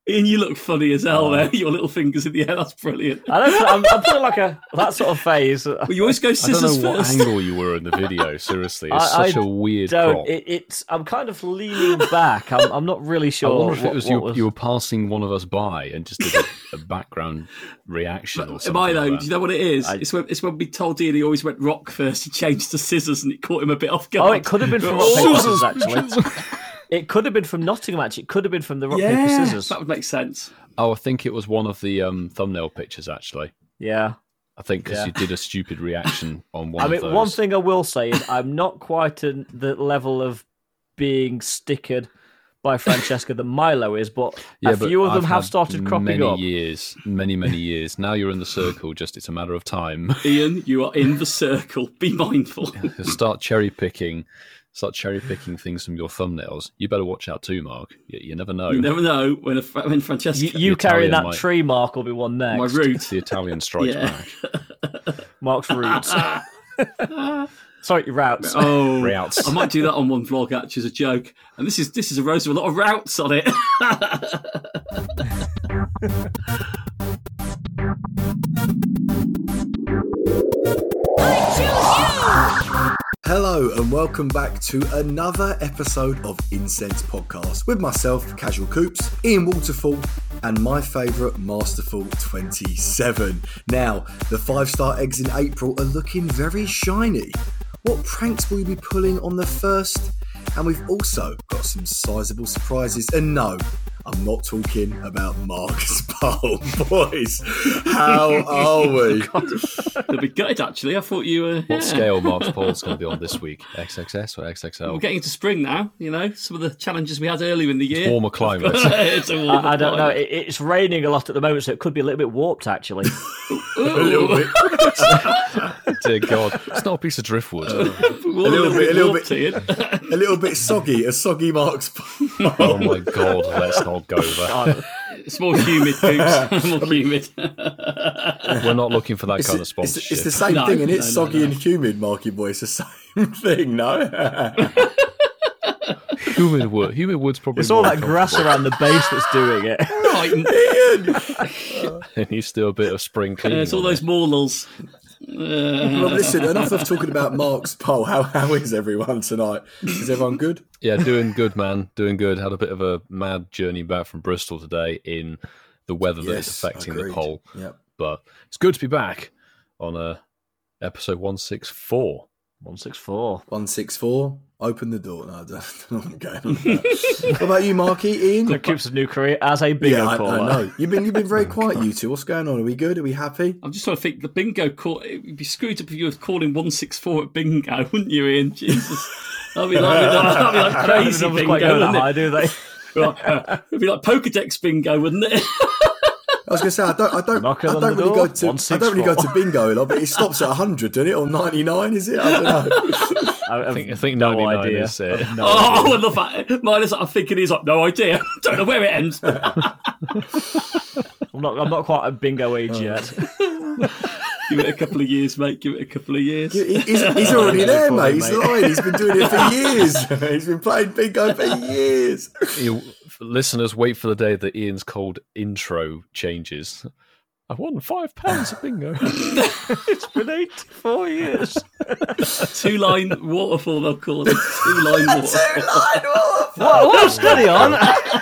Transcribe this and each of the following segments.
Ian, you look funny as hell there. Your little fingers in the air. That's brilliant. I'm putting like that sort of phase. Well, you always go scissors I don't know first. what angle you were in the video. Seriously, it's such a weird crop. I'm kind of leaning back. I'm not really sure. I wonder if it was you were passing one of us by and just did a background reaction or something. Am I though? Like Do you know what it is? It's when we told Ian he always went rock first. He changed to scissors and it caught him a bit off guard. Oh, it could have been from rock, paper, scissors, actually. It could have been from Nottingham, actually. It could have been from the rock, paper, scissors. That would make sense. Oh, I think it was one of the thumbnail pictures, actually. Yeah. I think because you did a stupid reaction on one of those. One thing I will say is I'm not quite at the level of being stickered by Francesca that Milo is, but a few of them have started cropping up. Many years. Now you're in the circle, it's a matter of time. Ian, you are in the circle. Be mindful. Start cherry picking things from your thumbnails. You better watch out too, Mark. You never know. You never know when Francesca... You carrying that tree, Mark, will be one next. My roots. The Italian strikes back. Mark's roots. Sorry, routes. Oh, routes. I might do that on one vlog, actually, as a joke. And this is a roast with a lot of routes on it. Hello and welcome back to another episode of Incense Podcast with myself, Casual Coops, Ian Waterfall, and my favourite Masterful 27. Now, the 5-star eggs in April are looking very shiny. What pranks will we be pulling on the first? And we've also got some sizable surprises. And no, I'm not talking about Marcus Powell. Boys, how are we? They'll be good, actually. I thought you were... What scale Marcus Powell's going to be on this week? XXS or XXL? We're getting into spring now, some of the challenges we had earlier in the year. Warmer climate. I don't know. It's raining a lot at the moment, so it could be a little bit warped, actually. A little bit. Dear God. It's not a piece of driftwood. a little bit soggy, a soggy Marcus Powell. Oh my God, let's not go there. It's more humid, Coops. Humid. We're not looking for that kind of sponsorship. It's the same thing, and it's soggy and humid, Marky boy. It's the same thing, no? Humid wood's probably. It's all that grass around the base that's doing it. Right. It needs to do a bit of spring cleaning. It's all those morlals. Well, listen, enough of talking about Mark's poll. How is everyone tonight? Is everyone good? Yeah, doing good, man. Doing good. Had a bit of a mad journey back from Bristol today in the weather that is affecting the poll. Yep. But it's good to be back on episode 164. 164. Open the door. No, I don't know what's going on. What about you, Marky? Ian? Coops' new career as a bingo caller. I know. You've been very quiet, you two. What's going on? Are we good? Are we happy? I'm just trying to think. The bingo call. It'd be screwed up if you were calling 164 at bingo, wouldn't you, Ian? Jesus, that'd be like crazy bingo, wouldn't it? High, do they? It'd be like Pokedex bingo, wouldn't it? I was going to say I don't really go to bingo a lot, but it stops at 100, doesn't it, or 99? Is it? I don't know. I think 99 idea. is it. I love that. Mine is. I'm thinking he's like, no idea. Don't know where it ends. I'm not quite at bingo age yet. Give it a couple of years, mate. Give it a couple of years. He's already there, mate. He's lying. He's been doing it for years. He's been playing bingo for years. Listeners, wait for the day that Ian's cold intro changes. I won £5 at bingo. It's been 84 years. 2-line waterfall, they'll call it. 2-line waterfall. 2-line waterfall. What? Steady on.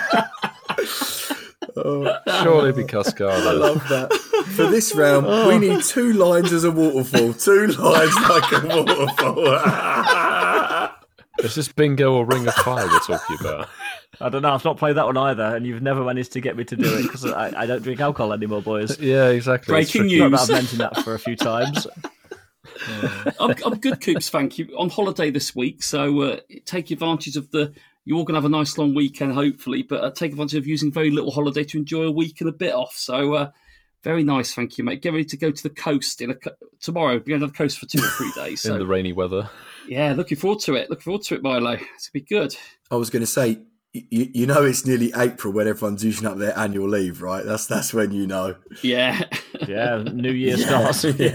Surely be Cascada. I love that. For this round, we need 2 lines as a waterfall. 2 lines like a waterfall. Is this bingo or Ring of Fire we're talking about? I don't know. I've not played that one either, and you've never managed to get me to do it because I don't drink alcohol anymore, boys. Yeah, exactly. Breaking news. Not that I've mentioned that for a few times. I'm good, Coops, thank you. On holiday this week, so take advantage of you're all going to have a nice long weekend, hopefully, but take advantage of using very little holiday to enjoy a week and a bit off. So very nice, thank you, mate. Get ready to go to the coast tomorrow. Be going to the coast for 2 or 3 days. So. In the rainy weather. Yeah, looking forward to it. Milo. It's going to be good. I was going to say, you know it's nearly April when everyone's using up their annual leave, right? That's when you know. Yeah. Yeah, New Year starts. Yeah.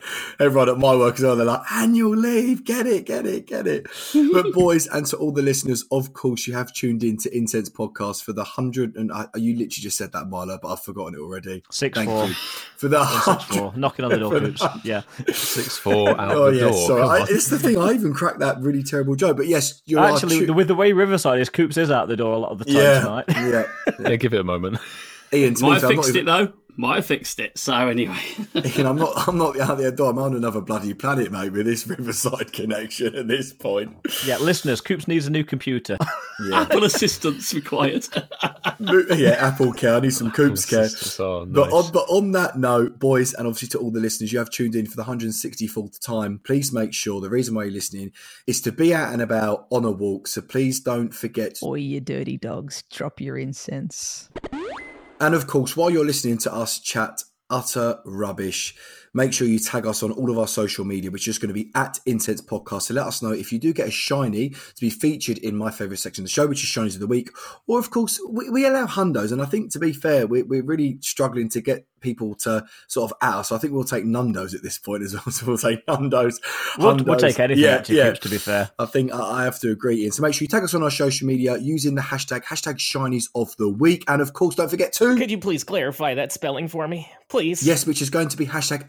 Everyone at my work as well, they're like, annual leave, get it. But boys, and to all the listeners, of course, you have tuned in to Incense Podcast for the 100, and you literally just said that, Marlo, but I've forgotten it already. 6-4. For the 6-4. Knocking on the door, Coops. Yeah. 6-4 out the door. Sorry. It's the thing, I even cracked that really terrible joke, but yes, you're actually, with the way Riverside is, Coops is out the door a lot of the time tonight. Yeah, give it a moment. Ian, might have fixed it though. Might have fixed it. So anyway, Ian, I'm not out the door. I'm on another bloody planet, mate, with this Riverside connection at this point. Yeah, listeners, Coops needs a new computer. Apple assistance required. Apple care. I need some Coops care. Oh, nice. But on that note, boys, and obviously to all the listeners, you have tuned in for the 164th time. Please make sure the reason why you're listening is to be out and about on a walk. So please don't forget. Oi, you dirty dogs, drop your incense. And of course, while you're listening to us chat utter rubbish, make sure you tag us on all of our social media, which is going to be at Incense Podcast. So let us know if you do get a shiny to be featured in my favourite section of the show, which is Shinies of the Week. Or, of course, we allow hundos. And I think, to be fair, we're really struggling to get people to sort of at us. I think we'll take nundos at this point as well. So we'll take nundos. We'll take anything, Coops, to be fair. I think I have to agree, Ian. So make sure you tag us on our social media using the hashtag Shinies of the Week. And, of course, don't forget to... Could you please clarify that spelling for me, please? Yes, which is going to be hashtag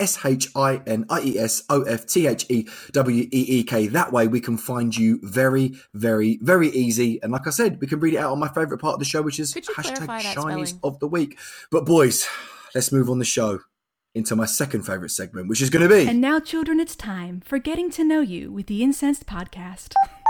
SHINIESOFTHEWEEK. That way we can find you very, very, very easy. And like I said, we can read it out on my favourite part of the show, which is hashtag Shinies of the Week. But boys, let's move on the show into my second favourite segment, which is going to be... And now, children, it's time for Getting to Know You with the Incensed Podcast.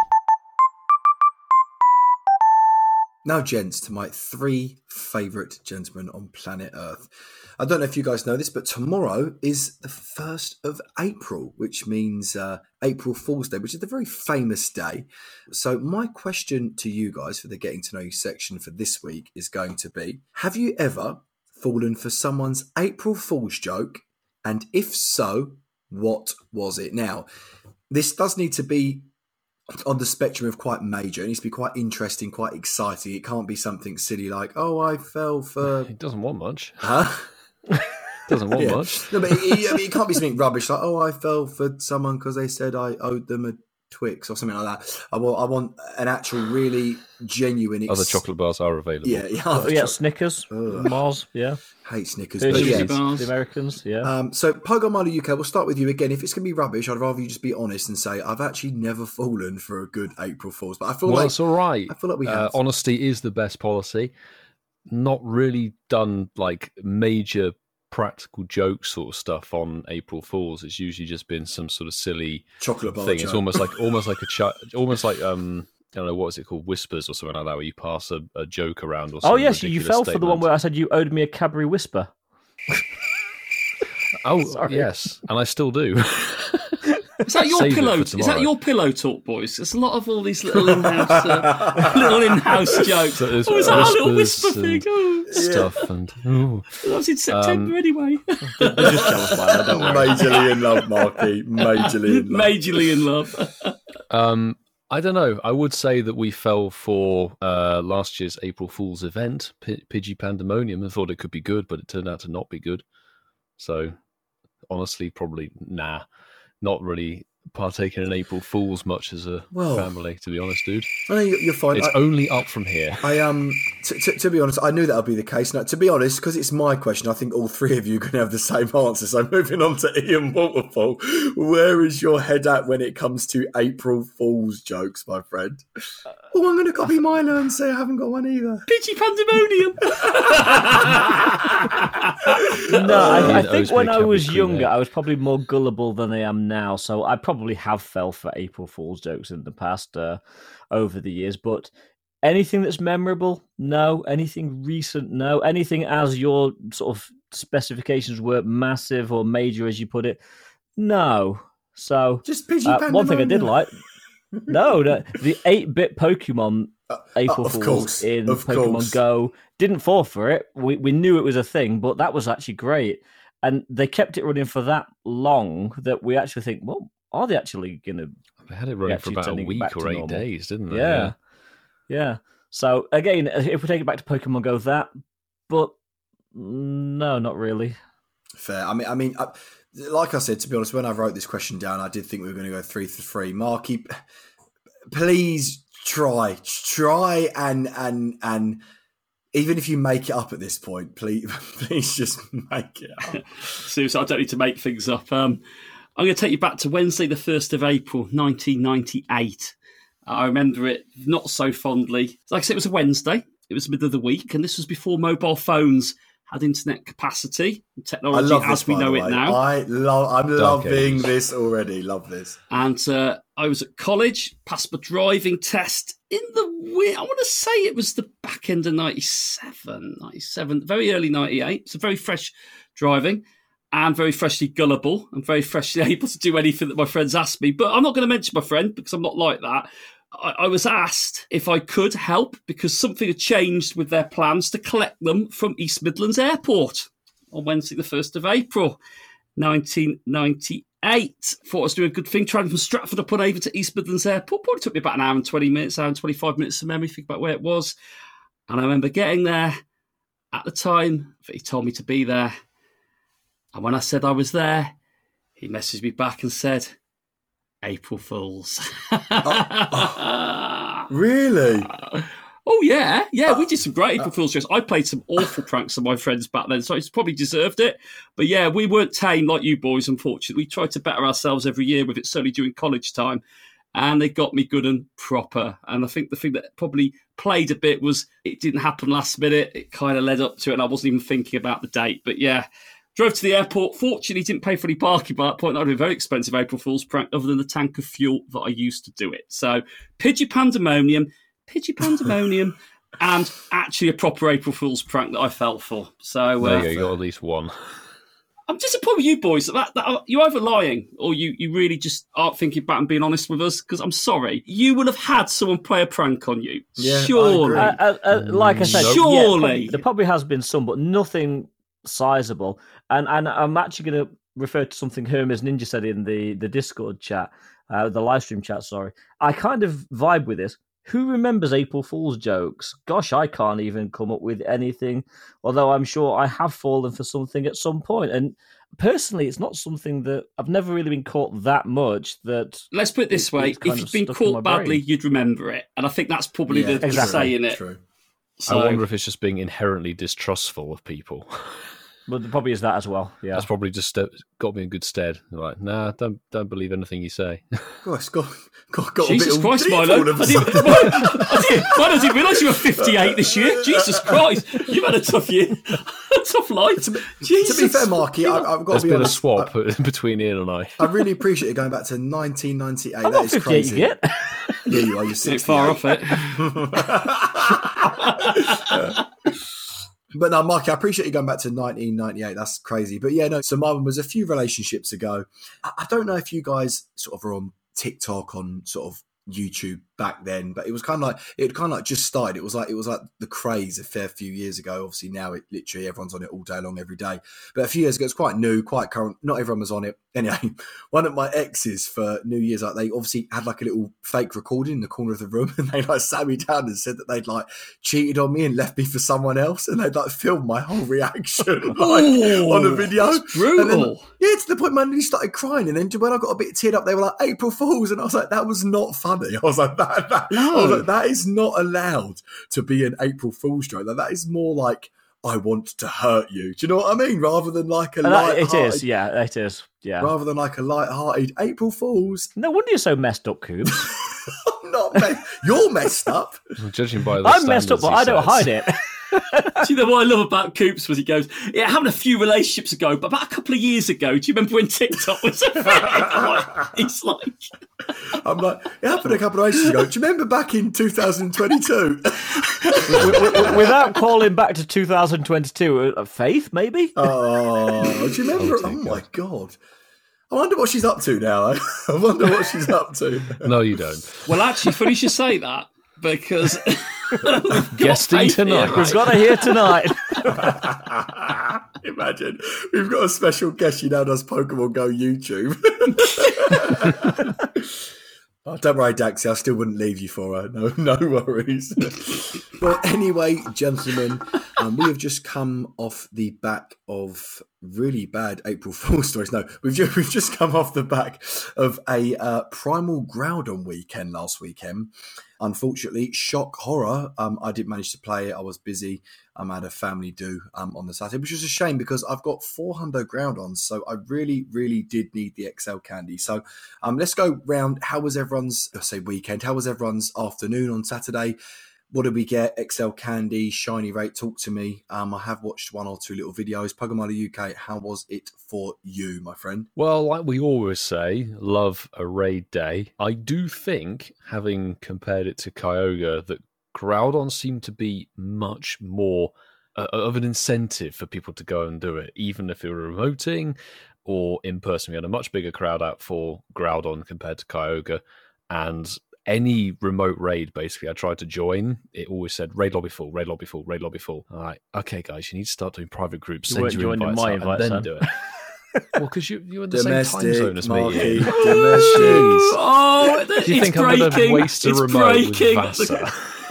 Now, gents, to my three favourite gentlemen on planet Earth. I don't know if you guys know this, but tomorrow is the 1st of April, which means April Fool's Day, which is a very famous day. So my question to you guys for the Getting to Know You section for this week is going to be, have you ever fallen for someone's April Fool's joke? And if so, what was it? Now, this does need to be on the spectrum of quite major. It needs to be quite interesting, quite exciting. It can't be something silly like, oh, I fell for... It doesn't want much. Huh? Doesn't want much. No, but it can't be something rubbish like, oh, I fell for someone because they said I owed them a Twix or something like that. I want an actual really genuine... Other chocolate bars are available. Yeah, Snickers, Mars, yeah. Hate Snickers. But the Americans, yeah. So, Pogo Milo UK, we'll start with you again. If it's going to be rubbish, I'd rather you just be honest and say, I've actually never fallen for a good April Fool's. But I feel it's all right. I feel like we have. Honesty is the best policy. Not really done like major practical joke sort of stuff on April Fools. It's usually just been some sort of silly chocolate bar thing. Joke. It's almost like I don't know, what is it called, Whispers or something like that, where you pass a joke around or something. Oh yes, you fell for the one where I said you owed me a Cadbury Whisper. Sorry. Yes, and I still do. Is that your pillow? Is that your pillow talk, boys? There's a lot of all these little in-house jokes. So is that our little whisper thing? Stuff and that was in September anyway. They're just jealous by that, don't worry. Majorly in love, Marky. Majorly in love. I don't know. I would say that we fell for last year's April Fool's event, Pidgey Pandemonium. I thought it could be good, but it turned out to not be good. So, honestly, probably not really partaking in April Fools much as a family, to be honest, dude. I know you're fine. It's only up from here. To be honest, I knew that would be the case. Now, to be honest, because it's my question, I think all three of you are going to have the same answer. So moving on to Ian Waterfall, where is your head at when it comes to April Fool's jokes, my friend? I'm going to copy Milo and say I haven't got one either. Pidgey Pandemonium. I think when I was younger, I was probably more gullible than I am now. So I probably have fell for April Fool's jokes in the past over the years. But anything that's memorable, no. Anything recent, no. Anything as your sort of specifications were massive or major, as you put it, no. So just Pidgey Pandemonium. One thing I did like. No, the 8-bit Pokemon April Fools in Pokemon Go didn't fall for it. We knew it was a thing, but that was actually great. And they kept it running for that long that we actually think, well, are they actually going to... They had it running for about a week or 8 days, didn't they? Yeah. Yeah. So, again, if we take it back to Pokemon Go, that... But, no, not really. Fair. I mean, like I said, to be honest, when I wrote this question down, I did think we were going to go 3 for 3. Marky, please try and even if you make it up at this point, please just make it up. Seriously, I don't need to make things up. I'm going to take you back to Wednesday, the 1st of April, 1998. I remember it not so fondly. Like I said, it was a Wednesday. It was the middle of the week, and this was before mobile phones had internet capacity and technology as we know it now. I'm loving this already. Love this. And I was at college, passed my driving test in I want to say it was the back end of 97, very early 98. So very fresh driving and very freshly gullible and very freshly able to do anything that my friends asked me. But I'm not going to mention my friend because I'm not like that. I was asked if I could help because something had changed with their plans to collect them from East Midlands Airport on Wednesday, the 1st of April, 1998. Thought I was doing a good thing, travelling from Stratford-upon-Avon to East Midlands Airport. Probably took me about an hour and 20 minutes, hour and 25 minutes of memory, think about where it was. And I remember getting there at the time that he told me to be there. And when I said I was there, he messaged me back and said, April Fools. Really? Oh, yeah. Yeah, we did some great April Fool's jokes. I played some awful pranks on my friends back then, so it's probably deserved it. But yeah, we weren't tame like you boys, unfortunately. We tried to better ourselves every year with it, certainly during college time. And they got me good and proper. And I think the thing that probably played a bit was it didn't happen last minute. It kind of led up to it, and I wasn't even thinking about the date. But yeah, drove to the airport. Fortunately, didn't pay for any parking by that point. That would be a very expensive April Fool's prank, other than the tank of fuel that I used to do it. So, Pidgey Pandemonium, and actually a proper April Fool's prank that I fell for. So there you go, you got at least one. I'm disappointed with you boys. That you're either lying or you really just aren't thinking back and being honest with us, because I'm sorry. You would have had someone play a prank on you. Yeah, surely. Like I said, surely. Yeah, there probably has been some, but nothing sizable. And I'm actually going to refer to something Hermes Ninja said in the Discord chat, the live stream chat, sorry. I kind of vibe with this. Who remembers April Fool's jokes? Gosh, I can't even come up with anything, although I'm sure I have fallen for something at some point. And personally, it's not something that I've never really been caught that much. That let's put it this way: if you've been caught badly, you'd remember it. And I think that's probably the saying it. True. So, I wonder if it's just being inherently distrustful of people. But there probably is that as well. Yeah, that's probably just got me in good stead. Like, nah, don't believe anything you say. Gosh, got Jesus a bit Christ, Milo! I didn't realise you were 58 this year. Jesus Christ, you've had a tough year, a tough life. To be fair, Marky, I've got to be honest. There's been a swap between Ian and I. I really appreciate it going back to 1998. I'm that is crazy. Yet. Yeah, you are. You're 68. Far off it. But no, Marky, I appreciate you going back to 1998. That's crazy. But yeah, no, so my one was a few relationships ago. I don't know if you guys sort of were on TikTok, on sort of YouTube back then, but it was kind of like just started. It was like the craze a fair few years ago. Obviously now it literally everyone's on it all day long, every day. But a few years ago, it's quite new, quite current. Not everyone was on it. Anyway, one of my exes for New Year's, like they obviously had like a little fake recording in the corner of the room, and they like sat me down and said that they'd like cheated on me and left me for someone else, and they'd like filmed my whole reaction on a video. That's brutal. Yeah, to the point man, he started crying, and then when I got a bit teared up, they were like April Fools, and I was like, that was not funny. I was like, that is not allowed to be an April Fool's joke. Like, that is more like, I want to hurt you. Do you know what I mean? Rather than like a light-hearted... It is, yeah, it is, yeah. Rather than like a light-hearted April Fools. No wonder you're so messed up, Coops. I'm not You're messed up. Judging by the I'm messed up, but I don't hide it. Do you know what I love about Coops was he goes, yeah, having a few relationships ago, but about a couple of years ago, do you remember when TikTok was a thing? He's like... I'm like, it happened a couple of ages ago. Do you remember back in 2022? Without calling back to 2022, Faith, maybe? Oh, do you remember? Oh my God. I wonder what she's up to now. I wonder what she's up to. No, you don't. Well, actually, funny you should say that, because... Guesting tonight. We've got her here tonight. Imagine. We've got a special guest. She now does Pokemon Go YouTube. Oh, don't worry, Daxi. I still wouldn't leave you for her. No worries. Well, anyway, gentlemen, We have just come off the back of really bad April Fool's stories. No, we've just come off the back of a Primal Groudon weekend last weekend. Unfortunately, shock horror. I didn't manage to play it. I was busy. I had a family do on the Saturday, which was a shame because I've got 400 Groudons, so I really, really did need the XL candy. So let's go round. How was everyone's, weekend? How was everyone's afternoon on Saturday? What did we get? XL candy, shiny rate, talk to me. I have watched one or two little videos. Pokemon UK, how was it for you, my friend? Well, like we always say, love a raid day. I do think, having compared it to Kyogre, that Groudon seemed to be much more of an incentive for people to go and do it, even if it were remoting or in person. We had a much bigger crowd out for Groudon compared to Kyogre, and any remote raid, basically, I tried to join, it always said, raid lobby full, raid lobby full, raid lobby full. I'm like, okay, guys, you need to start doing private groups, send your invites out, and then do it. Well, because you're in the same time zone as me. Domestic. Oh, do you think I'm going to waste a remote with Vasa?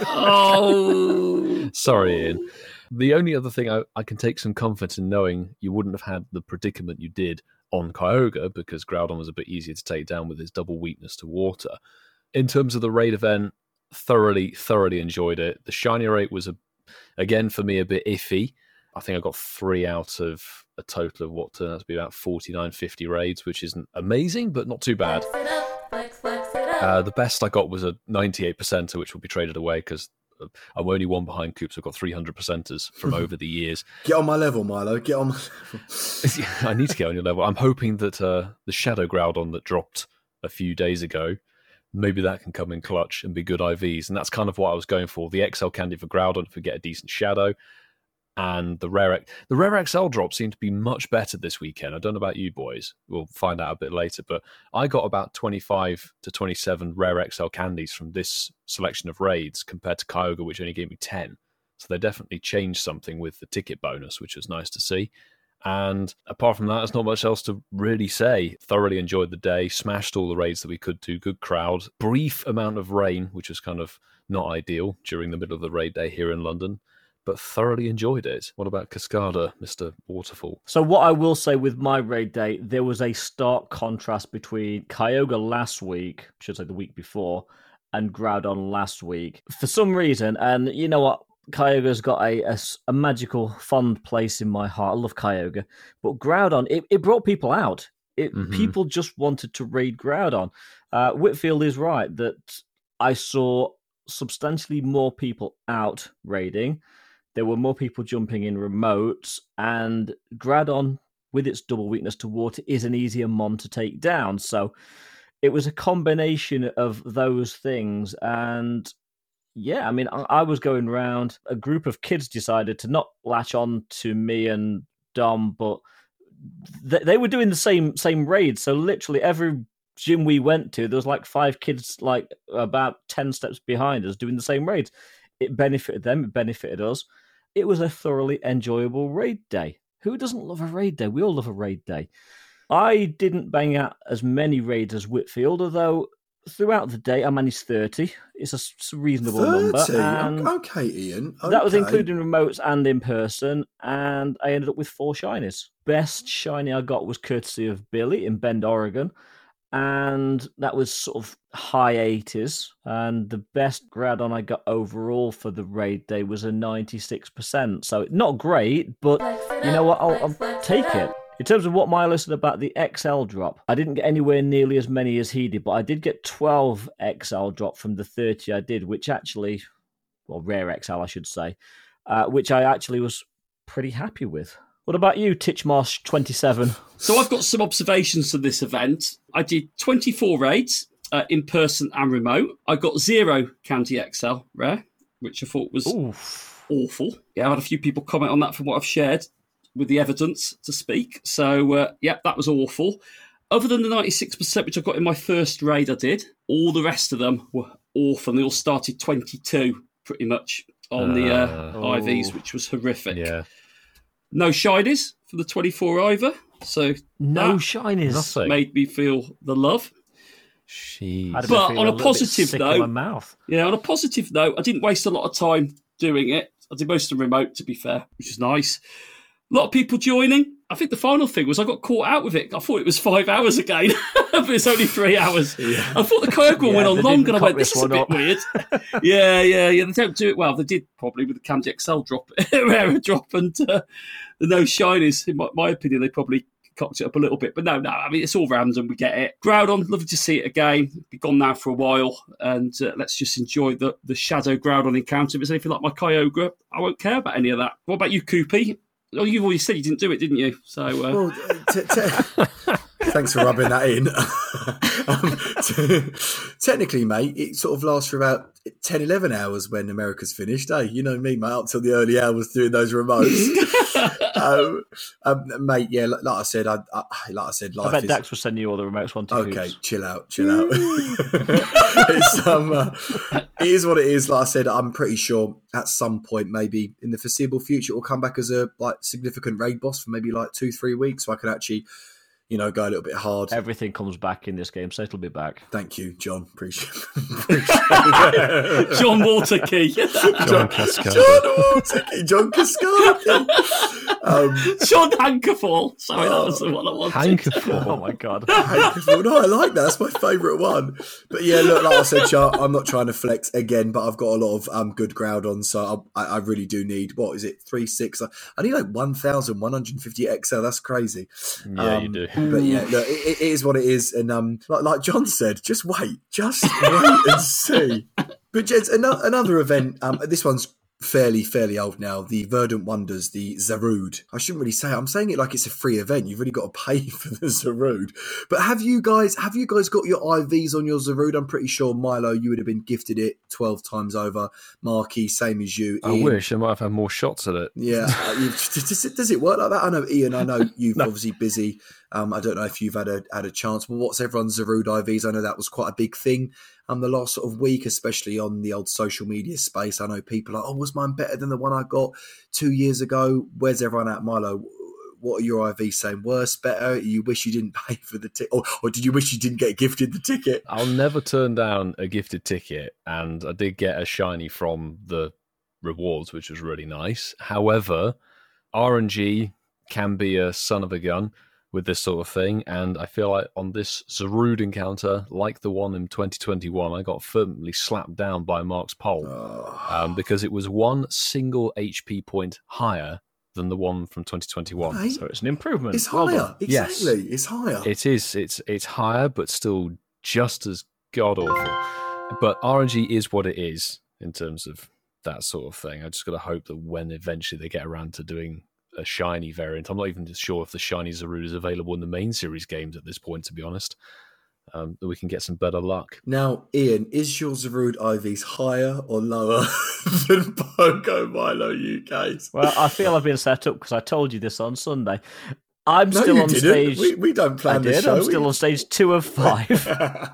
Oh. Sorry, Ian. The only other thing I can take some comfort in knowing you wouldn't have had the predicament you did on Kyogre, because Groudon was a bit easier to take down with his double weakness to water. In terms of the raid event, thoroughly enjoyed it. The shiny rate was, again, for me, a bit iffy. I think I got 3 out of a total of what turned out to be about 49, 50 raids, which isn't amazing, but not too bad. The best I got was a 98%, which will be traded away because I'm only one behind Coops. I've got 300%ers from over the years. Get on my level, Milo. Get on my level. I need to get on your level. I'm hoping that the Shadow Groudon that dropped a few days ago, maybe that can come in clutch and be good IVs. And that's kind of what I was going for. The XL candy for Groudon if we get a decent Shadow. And the Rare XL drop seemed to be much better this weekend. I don't know about you boys. We'll find out a bit later. But I got about 25 to 27 Rare XL candies from this selection of raids compared to Kyogre, which only gave me 10. So they definitely changed something with the ticket bonus, which was nice to see. And apart from that, there's not much else to really say. Thoroughly enjoyed the day, smashed all the raids that we could do, good crowd. Brief amount of rain, which was kind of not ideal during the middle of the raid day here in London, but thoroughly enjoyed it. What about Cascada, Mr. Waterfall? So what I will say with my raid day, there was a stark contrast between Kyogre last week, I should say the week before, and Groudon last week. For some reason, and you know what, Kyogre's got a magical, fond place in my heart. I love Kyogre. But Groudon, it brought people out. People just wanted to raid Groudon. Whitfield is right that I saw substantially more people out raiding. There were more people jumping in remotes. And Groudon, with its double weakness to water, is an easier mon to take down. So it was a combination of those things. And yeah, I mean, I was going around. A group of kids decided to not latch on to me and Dom, but they were doing the same raid. So literally every gym we went to, there was like 5 kids, like about 10 steps behind us, doing the same raids. It benefited them. It benefited us. It was a thoroughly enjoyable raid day. Who doesn't love a raid day? We all love a raid day. I didn't bang out as many raids as Whitfield, although throughout the day, I managed 30. It's a reasonable 30? number. And okay, Ian. Okay. That was including remotes and in person, and I ended up with 4 shinies. Best shiny I got was courtesy of Billy in Bend, Oregon, and that was sort of high 80s. And the best Groudon I got overall for the raid day was a 96%. So not great, but you know what? I'll take it. In terms of what Milo said about the XL drop, I didn't get anywhere nearly as many as he did, but I did get 12 XL drop from the 30 I did, which actually, well, Rare XL, I should say, which I actually was pretty happy with. What about you, Titchmarsh 27? So I've got some observations to this event. I did 24 raids in person and remote. I got 0 Candy XL Rare, which I thought was awful. Yeah, I had a few people comment on that from what I've shared with the evidence to speak. So, that was awful. Other than the 96%, which I got in my first raid I did, all the rest of them were awful. And they all started 22, pretty much, on the IVs, which was horrific. Yeah. No shinies for the 24 either. So no shinies. Made me feel the love. Jeez. But on a positive note, mouth. Yeah, on a positive note, I didn't waste a lot of time doing it. I did most of them remote, to be fair, which is nice. A lot of people joining. I think the final thing was I got caught out with it. I thought it was 5 hours again, but it's only 3 hours. Yeah. I thought the Kyogre went on long, and I went, this is a bit weird. Yeah. They don't do it well. They did probably with the Camdy XL drop, rare drop, and the no shinies. In my opinion, they probably cocked it up a little bit. But no, I mean, it's all random. We get it. Groudon, lovely to see it again. Be gone now for a while, and let's just enjoy the Shadow Groudon encounter. If it's anything like my Kyogre, I won't care about any of that. What about you, Koopy? Oh, you've already said you didn't do it, didn't you? So, well, thanks for rubbing that in. Technically, mate, it sort of lasts for about 10, 11 hours when America's finished. Hey, you know me, mate, up till the early hours doing those remotes. Mate, yeah, like I said, life I bet Dax will send you all the remotes one to Okay, Coops. Chill out. It is what it is. Like I said, I'm pretty sure at some point, maybe in the foreseeable future, it will come back as a significant raid boss for maybe 2-3 weeks, so I can actually, go a little bit hard. Everything comes back in this game, so it'll be back. Thank you, John. Appreciate it. John Waterkey. John Cascada. John Cascada. John Hankerfall. Sorry, that was the one I wanted. Hankerfall. Oh my God. Hankerfall. No, I like that. That's my favourite one. But yeah, look, like I said, Char, I'm not trying to flex again, but I've got a lot of good Groudon, so I really do need, 3.6? I need 1,150 XL. That's crazy. Yeah, you do. But yeah, look, it is what it is. And like John said, just wait and see. But Jeds, another event, this one's fairly old now, the Verdant Wonders, the Zarude. I shouldn't really say it. I'm saying it like it's a free event. You've really got to pay for the Zarude. But have you guys got your IVs on your Zarude? I'm pretty sure, Milo, you would have been gifted it 12 times over. Marky, same as you. I wish I might have had more shots at it. Yeah. Does it work like that? I know, Ian, you've obviously busy. I don't know if you've had a chance. Well, what's everyone's Zarude IVs? I know that was quite a big thing the last sort of week, especially on the old social media space. I know people are like, was mine better than the one I got 2 years ago? Where's everyone at, Milo? What are your IVs saying? Worse, better? You wish you didn't pay for the ticket? Or did you wish you didn't get gifted the ticket? I'll never turn down a gifted ticket, and I did get a shiny from the rewards, which was really nice. However, RNG can be a son of a gun with this sort of thing, and I feel like on this Zarude encounter, like the one in 2021, I got firmly slapped down by Mark's poll because it was one single HP point higher than the one from 2021. Right. So it's an improvement. It's higher. Exactly. Yes. It's higher. It is. It's higher, but still just as god awful. But RNG is what it is in terms of that sort of thing. I just got to hope that when eventually they get around to doing a shiny variant, I'm not even sure if the shiny Zarude is available in the main series games at this point, to be honest, that we can get some better luck. Now, Ian, is your Zarude IVs higher or lower than Pogo Milo UK's? Well, I feel I've been set up because I told you this on Sunday. I'm still on stage. We don't plan this show. I'm still on stage 2 of 5.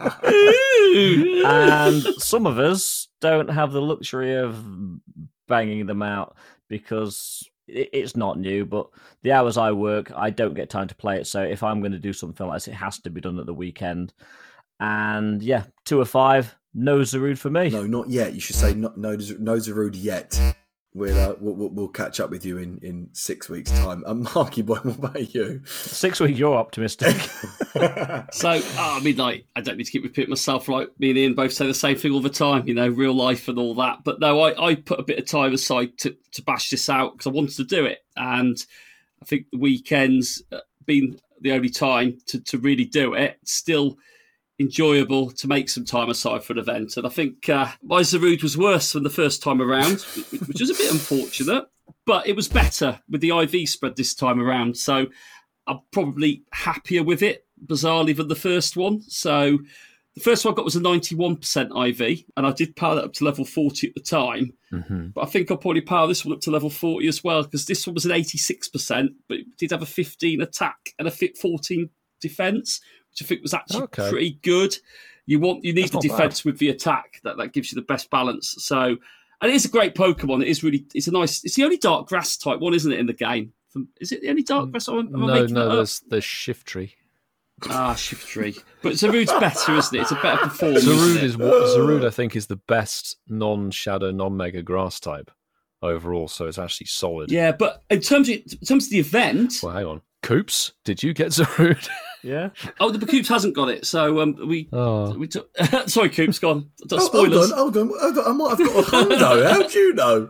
And some of us don't have the luxury of banging them out because it's not new, but the hours I work, I don't get time to play it. So if I'm going to do something like this, it has to be done at the weekend. And yeah, 2 of 5, no Zarude for me. No, not yet. You should say no Zarude yet. We'll catch up with you in 6 weeks' time. Marky boy, what about you? 6 weeks, you're optimistic. So, I don't need to keep repeating myself. Like me and Ian both say the same thing all the time, real life and all that. But no, I put a bit of time aside to bash this out because I wanted to do it. And I think the weekends been the only time to really do it. Still enjoyable to make some time aside for an event. And I think my Zarude was worse than the first time around, which was a bit unfortunate, but it was better with the IV spread this time around. So I'm probably happier with it, bizarrely, than the first one. So the first one I got was a 91% IV, and I did power that up to level 40 at the time. Mm-hmm. But I think I'll probably power this one up to level 40 as well, because this one was an 86%, but it did have a 15 attack and a 14 defense, which I think was actually pretty good. You need the defense with the attack. That gives you the best balance. So, and it is a great Pokemon. It's the only dark grass type one, isn't it, in the game? Is it the only dark grass? No, there's Shiftry. Shiftry. But Zarude's better, isn't it? It's a better performance. Zarude I think, is the best non-shadow, non-mega grass type. overall, so it's actually solid. Yeah, but in terms of the event... Well, hang on. Coops, did you get Zarude? Yeah. Oh, the Coops hasn't got it, so we took... Sorry, Coops, gone. Spoilers. Hold on. I might have got a hundo. How do you know?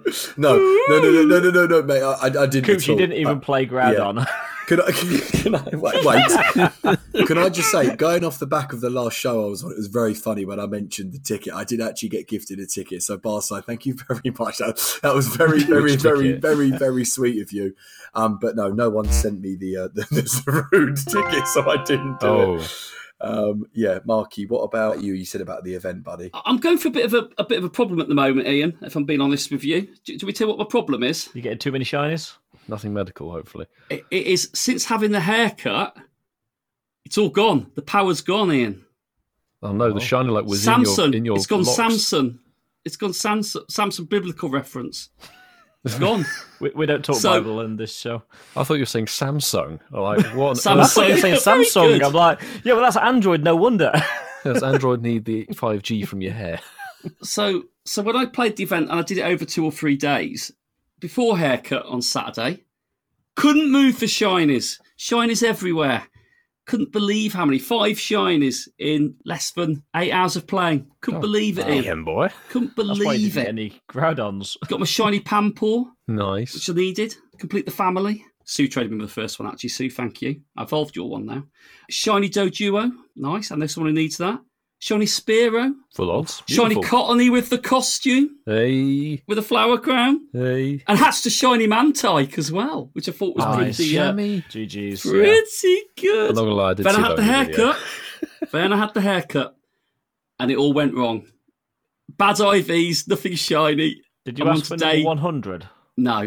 No, mate. I didn't. Coops, you didn't even play Groudon. Yeah. Can I wait? Can I just say, going off the back of the last show I was on, it was very funny when I mentioned the ticket. I did actually get gifted a ticket, so Barside, thank you very much. That was very, very, very, very, very sweet of you. But no one sent me the Zarude ticket, so I didn't do it. Yeah, Marky, what about you? You said about the event, buddy. I'm going for a bit of a problem at the moment, Ian. If I'm being honest with you, do we tell what my problem is? You getting too many shinies? Nothing medical, hopefully. It is since having the haircut, it's all gone. The power's gone, Ian. Oh no, the shiny light was Samson. in your It's gone locks. Samson. It's gone Samson biblical reference. It's gone. we don't talk Bible in this show. I thought you were saying Samsung. Like what? Samsung. That's what you're saying, Samsung. I'm like, yeah, well, that's Android. No wonder. Does Android need the 5G from your hair? So when I played the event and I did it over 2 or 3 days before haircut on Saturday, couldn't move for shinies. Shinies everywhere. Couldn't believe how many 5 shinies in less than 8 hours of playing. Couldn't believe it. Damn, boy. Couldn't That's why you believe didn't get it. any Groudons. Got my shiny Pampor, Nice. which I needed. Complete the family. Sue traded me with the first one, actually. Sue, thank you. I evolved your one now. Shiny Doduo. Nice. I know someone who needs that. Shiny Spearow. Full odds. Shiny Cottony with the costume. Hey. With a flower crown. Hey. And hatched a shiny Mantike as well, which I thought was pretty GG's. pretty good. I'm not gonna lie, I did Then see I had that the in the video. haircut. Then I had the haircut. And it all went wrong. Bad IVs, nothing shiny. Did you ask for number 100? No.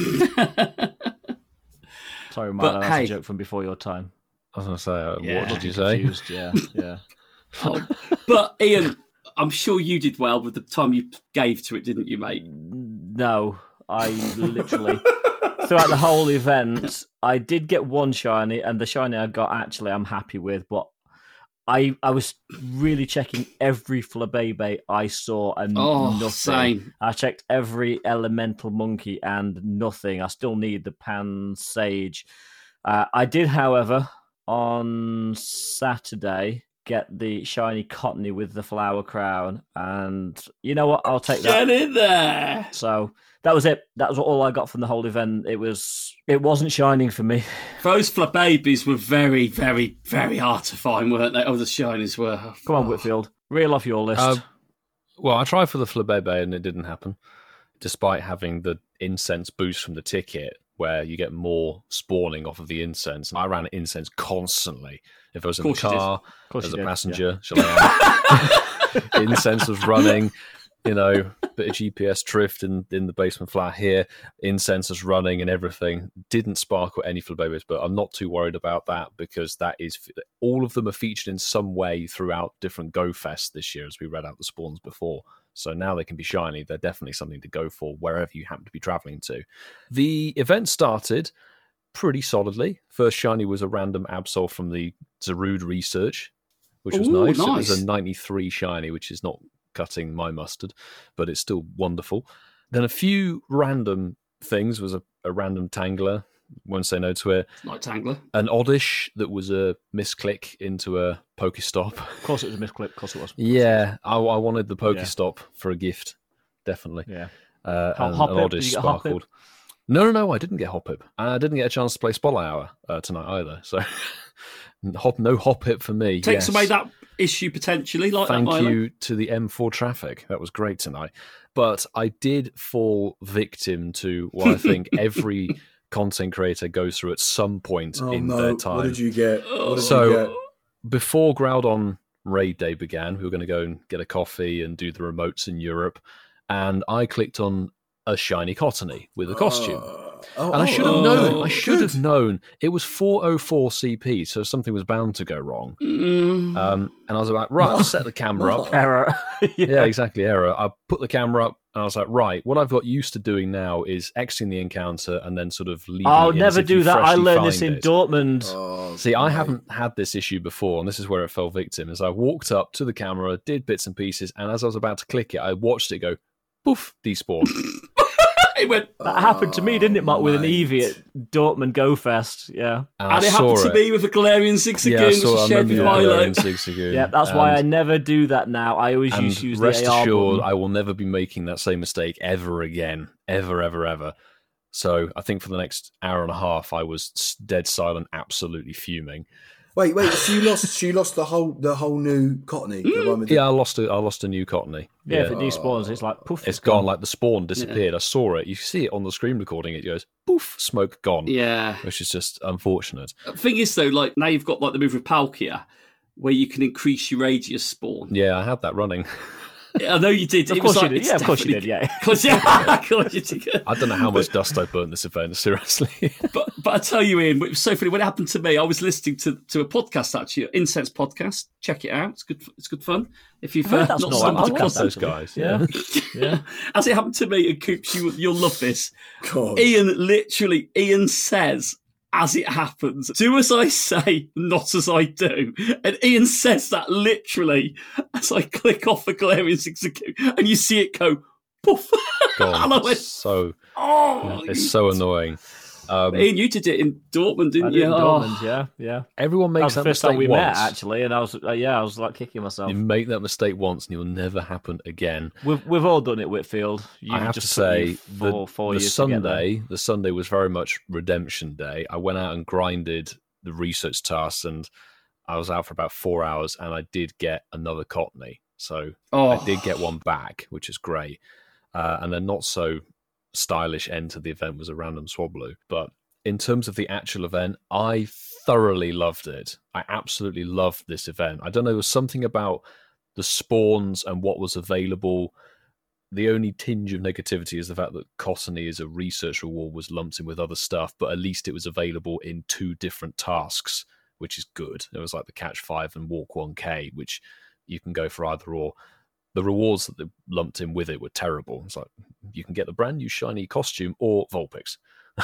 Sorry, But man, that's hey. a joke from before your time. I was gonna say, what Yeah, did you say? confused, Yeah. Oh, but Ian, I'm sure you did well with the time you gave to it, didn't you, mate? No, I literally, throughout the whole event, I did get one shiny, and the shiny I got, actually, I'm happy with, but I was really checking every Flabébé I saw, and nothing. Same. I checked every elemental monkey, and nothing. I still need the Pan Sage. I did, however, on Saturday, get the shiny Cottony with the flower crown, and you know what? I'll take that. Get in there. So that was it. That was all I got from the whole event. It wasn't shining for me. Those Flabébés were very, very, very hard to find, weren't they? Oh, the shinies were. Come on, Whitfield. Reel off your list. Well, I tried for the Flabébé and it didn't happen, despite having the incense boost from the ticket, where you get more spawning off of the incense. And I ran incense constantly. If I was in the car, as a passenger, incense was running, bit of GPS drift in the basement flat here, incense was running and everything. Didn't sparkle any Flabébés, but I'm not too worried about that because that is, all of them are featured in some way throughout different Go Fest this year, as we read out the spawns before. So now they can be shiny. They're definitely something to go for wherever you happen to be traveling to. The event started pretty solidly. First shiny was a random Absol from the Zarude research, which was nice. It was a 93 shiny, which is not cutting my mustard, but it's still wonderful. Then a few random things was a random Tangler. Won't say no to it. Like Tangler. An Oddish that was a misclick into a Pokestop. Of course it was a misclick. Of course it was. Yeah, I wanted the Pokestop for a gift, definitely. Yeah. And an Oddish sparkled. No, I didn't get Hoppip. I didn't get a chance to play Spotlight Hour tonight either. So no Hoppip for me. Takes away that issue potentially. Like Thank that, you to the M4 traffic. That was great tonight. But I did fall victim to what I think every content creator goes through at some point in their time. What did you get? Before Groudon Raid Day began, we were going to go and get a coffee and do the remotes in Europe. And I clicked on a shiny Cottony with a costume. And I should have known. I should have known. It was 404 CP, so something was bound to go wrong. And I was like, right, I'll set the camera up. Error. Yeah, exactly, error. I put the camera up, and I was like, right, what I've got used to doing now is exiting the encounter and then sort of leaving I'll it in never as if you do that. I freshly learned this find in it. Dortmund. See, I haven't had this issue before, and this is where it fell victim. As I walked up to the camera, did bits and pieces, and as I was about to click it, I watched it go, poof, despawn. It went. That happened to me, didn't it, Mark, with an mate. Eevee at Dortmund Go Fest? Yeah. And it happened to me with a Galarian Zigzagoon, Yeah, I which saw. was I shared remember with you Milo. going Zigzagoon. Yeah, that's why I never do that now. I always use the rest AR assured, button. I will never be making that same mistake ever again, ever. So I think for the next hour and a half, I was dead silent, absolutely fuming. Wait. So you lost the whole new Cottony. The one with the- Yeah, I lost a new Cottony. Yeah, if it despawns, it's like poof. It's gone. Like the spawn disappeared. I saw it. You see it on the screen recording. It goes poof, smoke gone. Yeah. Which is just unfortunate. The thing is, though, like now you've got like the move of Palkia, where you can increase your radius spawn. Yeah, I had that running. I know you did. Of course you did. Yeah, of course you did. Yeah. Of course you did. I don't know how much dust I burnt this event. Seriously. But I tell you, Ian, it was so funny. When it happened to me, I was listening to a podcast, actually, Incense podcast. Check it out. It's good fun. If you've That's not not stumbled bad. across those guys. Yeah. Yeah. As it happened to me, and Coops, you'll love this. God. Ian says, as it happens, do as I say, not as I do. And Ian says that literally as I click off the Galarian Zigzagoon, and you see it go poof. Gone. And I went, So oh, it's so annoying. Ian, you did it in Dortmund, didn't I you? did in Oh. Dortmund, yeah. Everyone That makes was that the first mistake time we once. met, actually, and I was like kicking myself. You make that mistake once, and it will never happen again. We've all done it, Whitfield. You I have to just say, took you four years to get there. the Sunday was very much redemption day. I went out and grinded the research tasks, and I was out for about 4 hours, and I did get another Cottony. So I did get one back, which is great. And a not so stylish end to the event was a random Swablu. But in terms of the actual event, I thoroughly loved it. I absolutely loved this event. I don't know, there was something about the spawns and what was available. The only tinge of negativity is the fact that Cottony as a research reward was lumped in with other stuff, but at least it was available in 2 different tasks, which is good. It was like the Catch 5 and Walk 1K, which you can go for either or. The rewards that they lumped in with it were terrible. It's like, you can get the brand new shiny costume or Vulpix.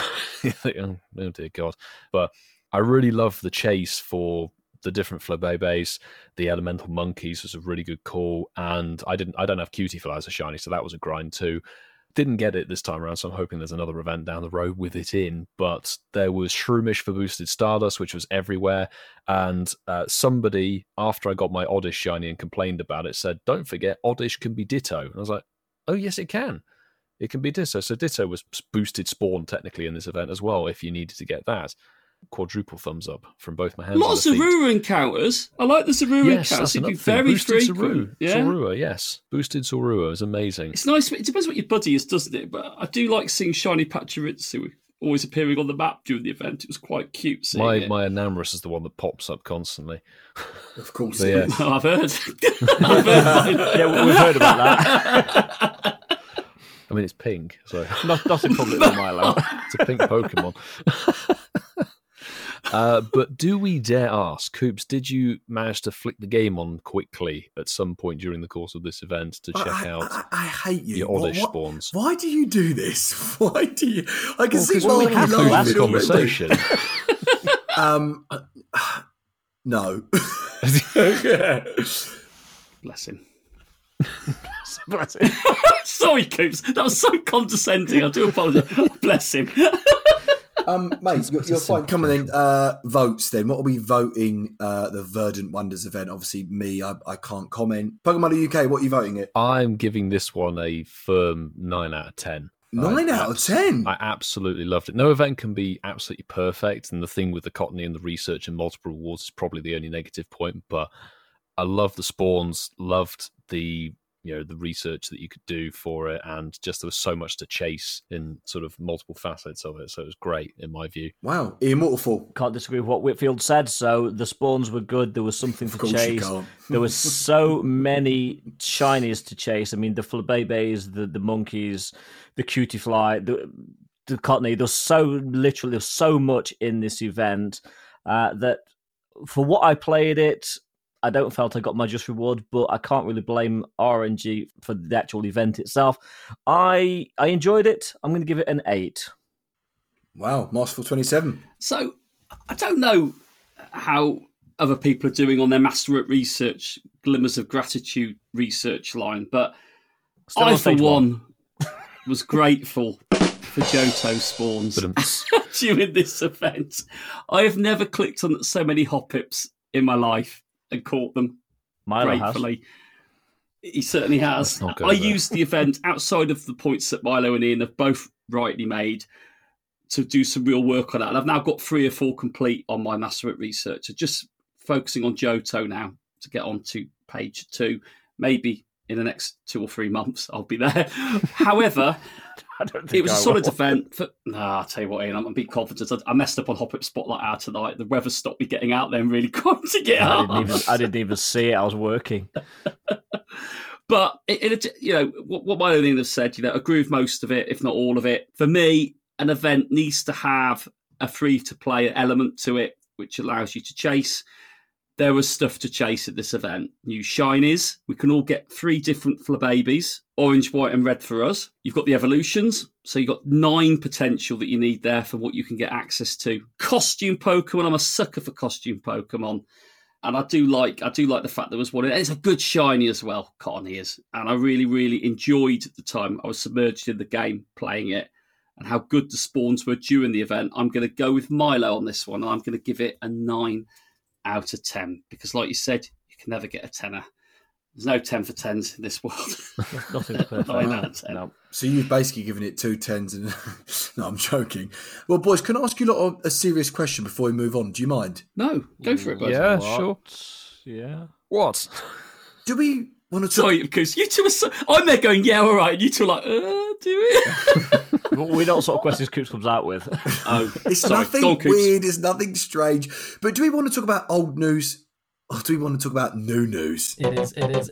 Oh dear God. But I really love the chase for the different Flabébés. The elemental monkeys was a really good call, and I don't have Cutiefly as a shiny, so that was a grind too. Didn't get it this time around, so I'm hoping there's another event down the road with it in. But there was Shroomish for boosted Stardust, which was everywhere. And somebody, after I got my Oddish shiny and complained about it, said, don't forget, Oddish can be Ditto. And I was like, oh, yes, it can. It can be Ditto. So Ditto was boosted spawn, technically, in this event as well, if you needed to get that. Quadruple thumbs up from both my hands. Lots of Zorua encounters. I like the Zorua encounters. It'd be very boosted frequent. Zorua, yes. Boosted Zorua is amazing. It's nice. It depends what your buddy is, doesn't it? But I do like seeing shiny Pachirisu always appearing on the map during the event. It was quite cute seeing it. My Anamorous is the one that pops up constantly. Of course. Yeah. Oh, I've heard. Yeah, we've heard about that. I mean, it's pink, so Not in public with Milo. it's a pink Pokemon. But do we dare ask, Coops, did you manage to flick the game on quickly at some point during the course of this event to check out I hate you. your Oddish spawns? Why do you do this? Why do you? I can see Because why we you had the laughing last already. conversation. No. Bless him. Bless him. Sorry, Coops. That was so condescending. I do apologise. Bless him. Mate, you're fine. Come on then. Votes then. What are we voting? The Verdant Wonders event. Obviously, me. I can't comment. Pokemon UK. What are you voting it? I'm giving this one a firm 9 out of 10. 9 out of 10. I absolutely loved it. No event can be absolutely perfect, and the thing with the Cottony and the research and multiple rewards is probably the only negative point. But I loved the spawns, loved the the research that you could do for it, and just there was so much to chase in sort of multiple facets of it. So it was great in my view. Wow, Ian Waterfall. Can't disagree with what Whitfield said. So the spawns were good. There was something to chase. There was so many shinies to chase. I mean, the Flabébés, the monkeys, the Cutiefly, the Cottony. There's so much in this event that for what I played it, I don't felt I got my just reward, but I can't really blame RNG for the actual event itself. I enjoyed it. I'm going to give it an 8. Wow, Masterful 27. So I don't know how other people are doing on their Master at Research Glimmers of Gratitude research line, but Still I, on for stage one, was grateful for Johto spawns during this event. I have never clicked on so many Hoppips in my life and caught them. Milo gratefully. He certainly has. Good, I used the event outside of the points that Milo and Ian have both rightly made to do some real work on that. And I've now got 3 or 4 complete on my Master at Research. So just focusing on Johto now to get on to page 2. Maybe in the next 2 or 3 months I'll be there. However, it was a solid event. I'll tell you what, Ian, I'm being confident. I messed up on Hoppip Spotlight Hour tonight. The weather stopped me getting out there and really quick to get out. I didn't even see it. I was working. But what my own have said, agree with most of it, if not all of it. For me, an event needs to have a free-to-play element to it, which allows you to chase. There was stuff to chase at this event. New shinies. We can all get 3 different Flababies, orange, white, and red for us. You've got the evolutions. So you've got 9 potential that you need there for what you can get access to. Costume Pokemon. I'm a sucker for costume Pokemon. And I do like the fact there was one. It's a good shiny as well, Cotton Ears. And I really, really enjoyed the time I was submerged in the game playing it and how good the spawns were during the event. I'm going to go with Milo on this one. And I'm going to give it a 9 out of 10 because, like you said, you can never get a 10er. There's no 10 for 10s in this world. Nothing's perfect. 9 out of 10. No. So you've basically given it 2 10s and no, I'm joking. Well, boys, can I ask you a serious question before we move on? Do you mind? No, go for it, boys. Yeah, What? sure. Yeah. What? Do we want to talk? Sorry, because you two are I'm there going, yeah, all right. And you two are like, do it. We know what sort of questions Coops comes out with. Oh, It's sorry. nothing Go on, Coops. weird. It's nothing strange. But do we want to talk about old news or do we want to talk about new news? It is. It's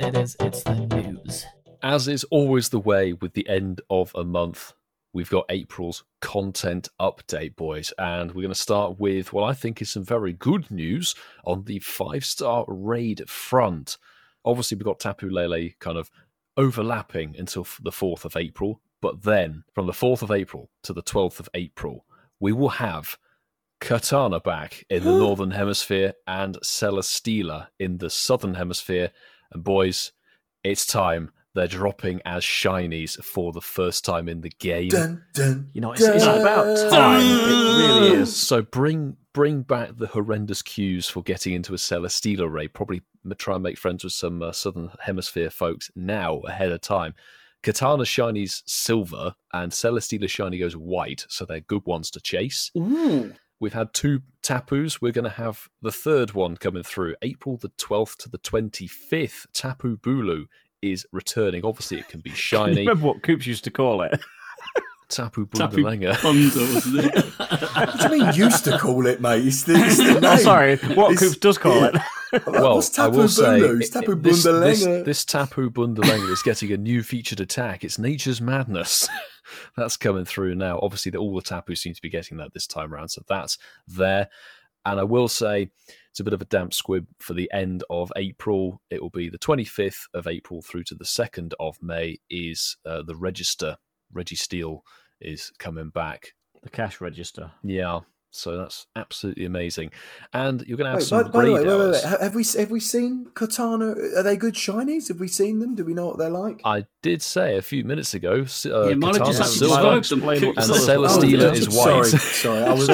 the news. As is always the way with the end of a month, we've got April's content update, boys. And we're going to start with what I think is some very good news on the 5-star raid front. Obviously, we've got Tapu Lele kind of overlapping until the 4th of April. But then, from the 4th of April to the 12th of April, we will have Katana back in the Northern Hemisphere and Celesteela in the Southern Hemisphere. And boys, it's time. They're dropping as shinies for the first time in the game. Dun, dun, It's about time. It really is. So bring back the horrendous queues for getting into a Celesteela raid. Probably try and make friends with some Southern Hemisphere folks now ahead of time. Katana shinies silver and Celesteela shiny goes white, so they're good ones to chase. Ooh. We've had 2 Tapus. We're going to have the 3rd one coming through. April the 12th to the 25th. Tapu Bulu is returning. Obviously, it can be shiny. Remember what Coops used to call it? Tapu Bundalenga. Thunder, wasn't it? What do you mean used to call it, mate? It's the name. Oh, sorry. What Coops does call it. Well, What's I Tapu will say, Bulu? It's Tapu this Bundalenga. Tapu Bundalenga is getting a new featured attack. It's Nature's Madness. That's coming through now. Obviously, all the Tapu seem to be getting that this time around, so that's there. And I will say, it's a bit of a damp squib for the end of April. It will be the 25th of April through to the 2nd of May is the register. Registeel is coming back. The cash register. Yeah. So that's absolutely amazing. And you're going to have Wait, some by the raid way, hours. Have we seen Katana? Are they good shinies? Have we seen them? Do we know what they're like? I did say a few minutes ago, Milo Katana just silver described them. and Coops. Celesteela is white. Sorry, I was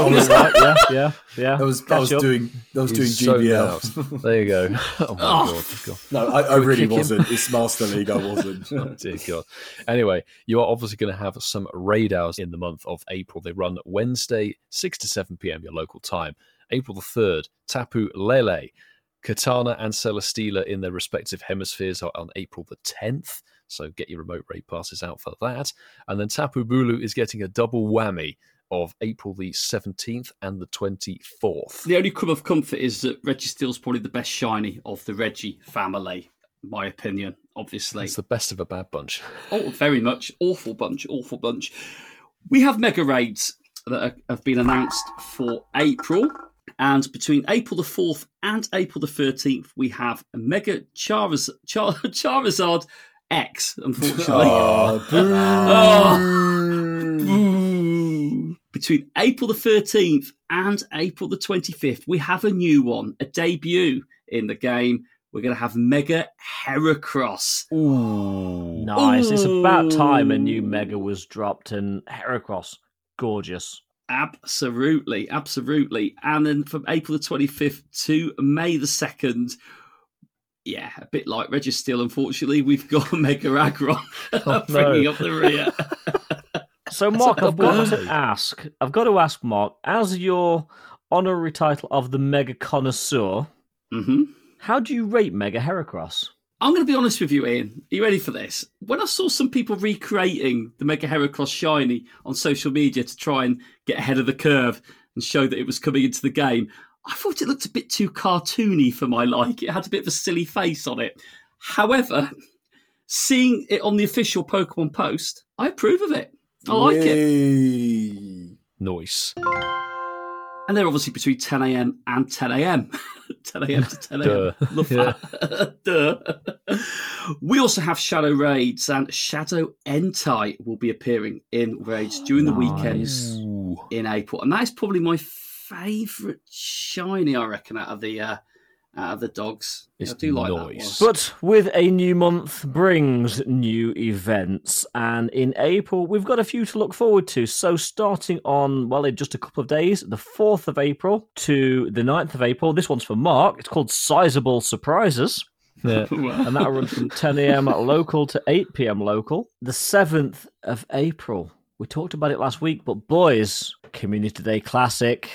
Yeah. I was doing He's so GBL. out. There you go. Oh my God. No, I really kicking. wasn't. It's Master League. I wasn't. Oh, dear God. Anyway, you are obviously going to have some raid hours in the month of April. They run Wednesday, 6 to 7 p.m. your local time. April the 3rd, Tapu Lele. Katana and Celesteela in their respective hemispheres are on April the 10th. So get your remote raid passes out for that. And then Tapu Bulu is getting a double whammy of April the 17th and the 24th. The only crumb of comfort is that Registeel's probably the best shiny of the Reggie family, in my opinion, obviously. It's the best of a bad bunch. Oh, very much. Awful bunch. We have mega raids that have been announced for April. And between April the 4th and April the 13th, we have a Mega Charizard X, unfortunately. Boo. Between April the 13th and April the 25th, we have a new one, a debut in the game. we're going to have Mega Heracross. Ooh, nice! It's about time a new Mega was dropped, and Heracross, gorgeous. Absolutely. And then from April the 25th to May the 2nd, yeah, a bit like Registeel, unfortunately, we've got Mega Aggron bringing up the rear. So, Mark, I've got to ask, Mark, as your honorary title of the Mega Connoisseur, how do you rate Mega Heracross? I'm going to be honest with you, Ian. Are you ready for this? When I saw some people recreating the Mega Heracross Shiny on social media to try and get ahead of the curve and show that it was coming into the game, I thought it looked a bit too cartoony for my like. It had a bit of a silly face on it. However, seeing it on the official Pokemon post, I approve of it. I like it. Nice. And they're obviously between 10 a.m. and 10 a.m. 10 a.m. to 10 a.m. Love that. Duh. We also have Shadow Raids, and Shadow Entei will be appearing in Raids during the weekends in April. And that is probably my favourite shiny, I reckon, out of the dogs. I do like that one. But with a new month brings new events, and in April we've got a few to look forward to. So starting on, well, in just a couple of days, the 4th of April to the 9th of April, this one's for Mark, it's called Sizable Surprises. Yeah. And that'll run from 10 a.m. local to 8 p.m. local. The 7th of April, we talked about it last week, but boys, Community Day Classic.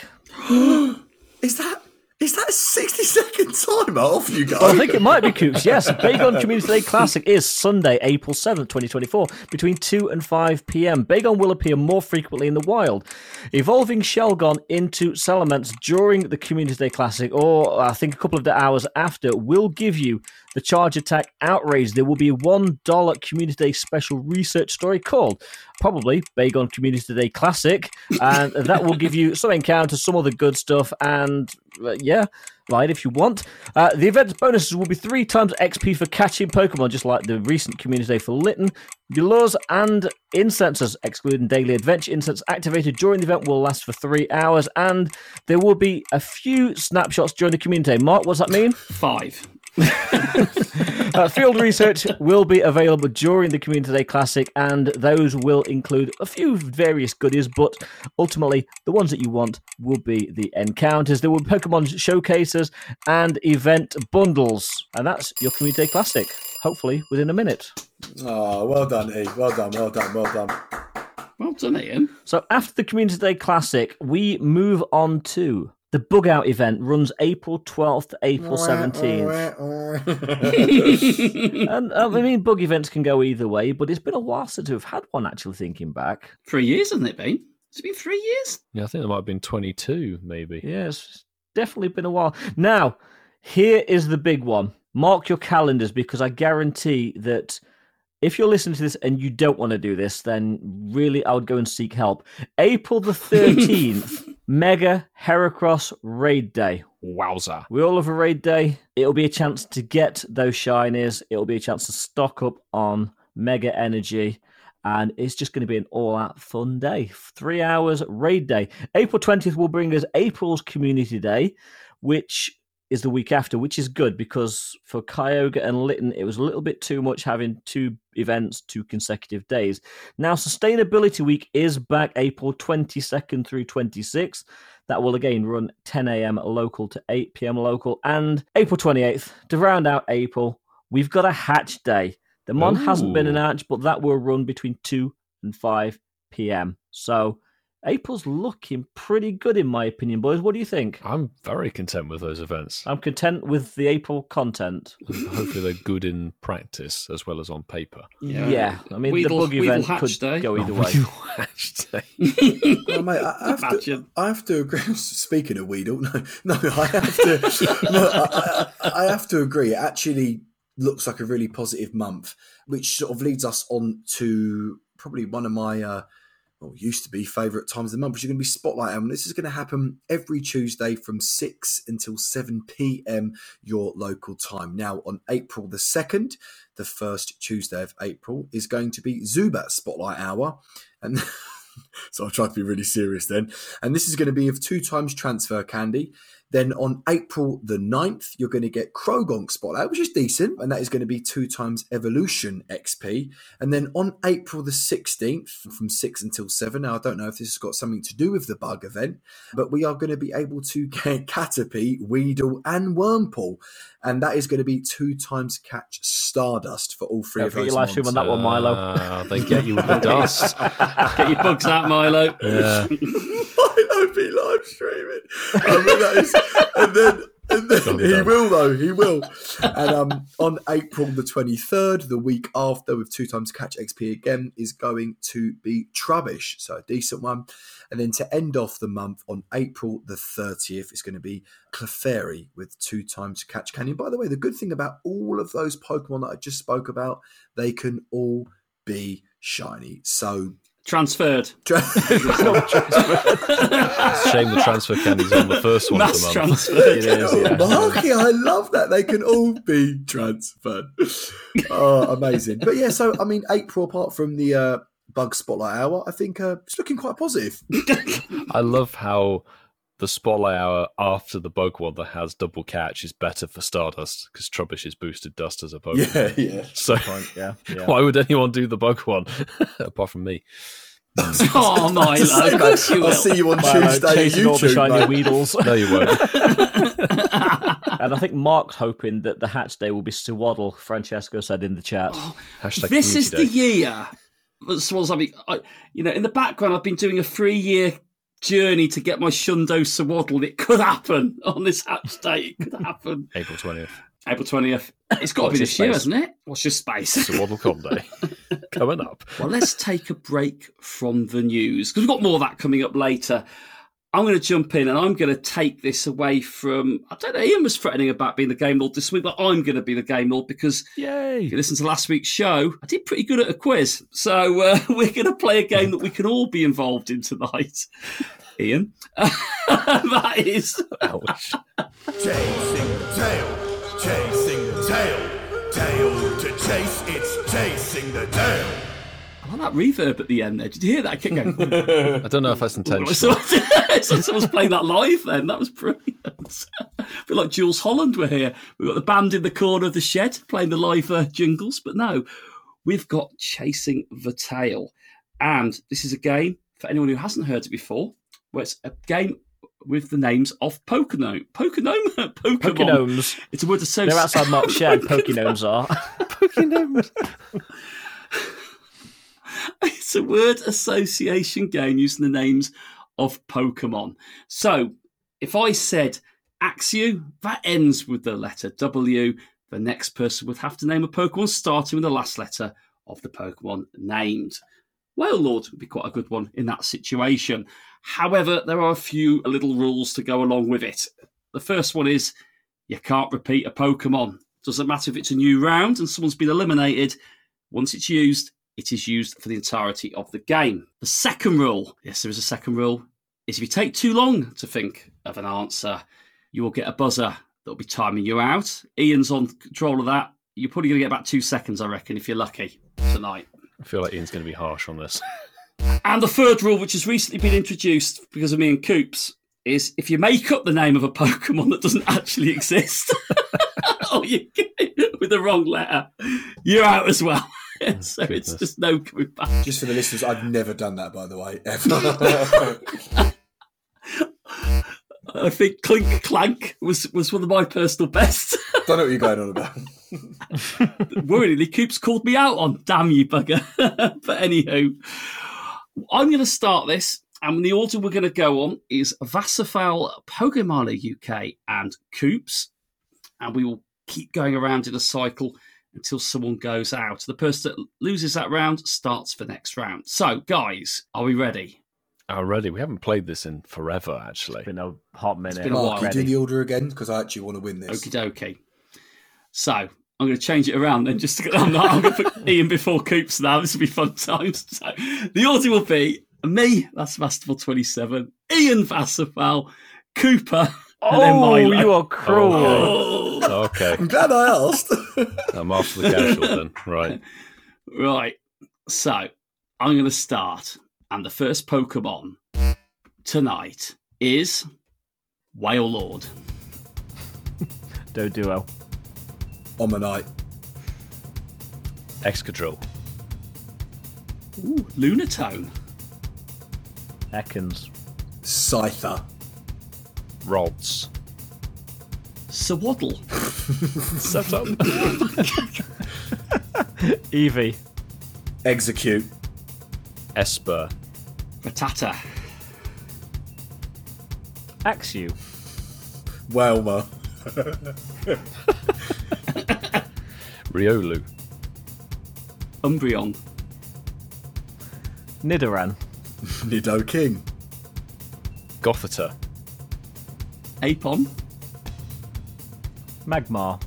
Is that a 60-second timer? Off you go. Well, I think it might be, Kooks. Yes, Bagon Community Day Classic is Sunday, April 7th, 2024, between 2 and 5 p.m. Bagon will appear more frequently in the wild, evolving Shelgon into Salamence during the Community Day Classic, or I think a couple of hours after, will give you the Charge Attack Outrage. There will be a $1 Community Day special research story called probably Bagon Community Day Classic, and that will give you some encounters, some other good stuff, and light if you want. The event's bonuses will be 3 times XP for catching Pokemon, just like the recent Community Day for Litten. Your lures and incensers, excluding daily adventure incense, activated during the event will last for 3 hours, and there will be a few snapshots during the Community Day. Mark, what does that mean? 5. Field research will be available during the Community Day Classic, and those will include a few various goodies, but ultimately the ones that you want will be the encounters. There will be Pokemon showcases and event bundles, and that's your Community Day Classic, hopefully within a minute. Oh, well done, E. Well done. Well done, Ian. So after the Community Day Classic, we move on to the Bug Out event. Runs April 12th to April 17th. And I mean, bug events can go either way, but it's been a while since we've had one, actually, thinking back. 3 years, hasn't it been? Has it been 3 years? Yeah, I think there might have been 22, maybe. Yeah, it's definitely been a while. Now, here is the big one. Mark your calendars, because I guarantee that if you're listening to this and you don't want to do this, then really I would go and seek help. April the 13th, Mega Heracross Raid Day. Wowza. We all have a raid day. It'll be a chance to get those shinies. It'll be a chance to stock up on Mega Energy. And it's just going to be an all-out fun day. 3 hours raid day. April 20th will bring us April's Community Day, which is the week after, which is good because for Kyogre and Litten, it was a little bit too much having 2 events, 2 consecutive days. Now, Sustainability Week is back April 22nd through 26th. That will again run 10 a.m. local to 8 p.m. local. And April 28th, to round out April, we've got a Hatch Day. The Mon hasn't been announced, but that will run between 2 and 5 p.m. So April's looking pretty good, in my opinion, boys. What do you think? I'm very content with those events. I'm content with the April content. Hopefully they're good in practice as well as on paper. Yeah. I mean, the bug event could go either way. Hatch Day. Well, mate, I have to agree. Speaking of Weedle, I have to agree. It actually looks like a really positive month, which sort of leads us on to probably one of my used to be favourite times of the month, which is going to be Spotlight Hour. And this is going to happen every Tuesday from 6 until 7 p.m. your local time. Now, on April the 2nd, the first Tuesday of April, is going to be Zubat Spotlight Hour. And so I'll try to be really serious then. And this is going to be of 2 times transfer candy. Then on April the 9th, you're going to get Croagunk Spotlight, which is decent, and that is going to be 2 times Evolution XP. And then on April the 16th, from 6 until 7, now I don't know if this has got something to do with the bug event, but we are going to be able to get Caterpie, Weedle, and Wurmple. And that is going to be 2 times catch Stardust for all 3 of those. You live stream on that one, Milo. They get you with the dust. Get your bugs out, Milo. Yeah. Milo be live streaming. I mean, that is, and then he will though. He will. And on April the 23rd, the week after, with 2 times catch XP again, is going to be Trubbish, so a decent one. And then to end off the month on April the 30th, it's going to be Clefairy with 2 times catch Canyon. By the way, the good thing about all of those Pokemon that I just spoke about, they can all be shiny. So transferred. It's a shame the transfer candy's on the first one Mass of the month. transferred. It is, yeah. Marky, I love that. They can all be transferred. Oh, amazing. But yeah, so, I mean, April, apart from the Bug Spotlight Hour, I think it's looking quite positive. I love how the Spotlight Hour after the Pokemon that has double catch is better for Stardust because Trubbish is boosted dust as a Pokemon. Yeah. So Yeah. why would anyone do the Pokemon apart from me? Oh, Milo. Of course you will. I'll see you on Milo Tuesday on chasing all the shiny YouTube, mate. Weedles. No, you won't. And I think Mark's hoping that the hatch day will be Swaddle, Francesco said in the chat. Hashtag This is the Community Day. year. In the background, I've been doing a 3-year journey to get my Shundo Swaddle. It could happen on this hatch day. It could happen. April 20th. April 20th. It's got to be this year, hasn't it? Watch your space. Swaddlecom Day. Coming up. Well, let's take a break from the news because we've got more of that coming up later. I'm going to jump in and I'm going to take this away from, I don't know, Ian was threatening about being the Game Lord this week, but I'm going to be the Game Lord because Yay! if you listen to last week's show, I did pretty good at a quiz. So we're going to play a game that we can all be involved in tonight. Ian. That is... Ouch. Chasing the tail, chasing the tail, tail to chase, it's chasing the tail. I like that reverb at the end there. Did you hear that? I kept going... I don't know if that's intentional. So someone's playing that live then. That was brilliant. I feel like Jules Holland were here. We've got the band in the corner of the shed playing the live jingles. But no, we've got Chasing the Tail. And this is a game, for anyone who hasn't heard it before, where it's a game with the names of Pokemon. Pokenomes. It's a word associated... They're outside Mark's shed, Pokenomes are. Pokenomes. It's a word association game using the names of Pokemon. So, if I said Axew, that ends with the letter W. The next person would have to name a Pokemon starting with the last letter of the Pokemon named. Wailord would be quite a good one in that situation. However, there are a few little rules to go along with it. The first one is you can't repeat a Pokemon. Doesn't matter if it's a new round and someone's been eliminated. Once it's used, it is used for the entirety of the game. The second rule, yes, there is a second rule, is if you take too long to think of an answer, you will get a buzzer that will be timing you out. Ian's on control of that. You're probably going to get about 2 seconds, I reckon, if you're lucky tonight. I feel like Ian's going to be harsh on this. And the third rule, which has recently been introduced because of me and Coops, is if you make up the name of a Pokemon that doesn't actually exist, or you get it with the wrong letter, you're out as well. So Goodness. it's just no coming back. Just for the listeners, I've never done that, by the way, ever. I think Clink Clank was one of my personal bests. Don't know what you're going on about. Worryingly, Coops called me out on. Damn you, bugger. But anywho, I'm going to start this, and the order we're going to go on is Vassafal, Pokemon UK, and Coops, and we will keep going around in a cycle until someone goes out. The person that loses that round starts the next round. So, guys, are we ready? Already, we haven't played this in forever, actually. It's been a hot minute. been a Mark, while. you do the order again because I actually want to win this. Okie dokie. So, I'm going to change it around then. I'm going to put Ian before Coops now. This will be fun times. So, the order will be me, that's Masterful 27, Ian Vassafal, Cooper, and then Milo. You are cruel. Oh. Okay. I'm glad I asked. I'm after the casual then. Right. Right. So, I'm going to start. And the first Pokemon tonight is Whale Lord. Doduo. Omanite. Excadrill. Ooh, Lunatone. Ekans. Scyther. Rods. Sawaddle. Set up. Eevee. Execute. Esper. Rattata. Axew. Wailmer. Riolu. Umbreon. Nidoran. Nidoking. Gothita. Apon. Magmar.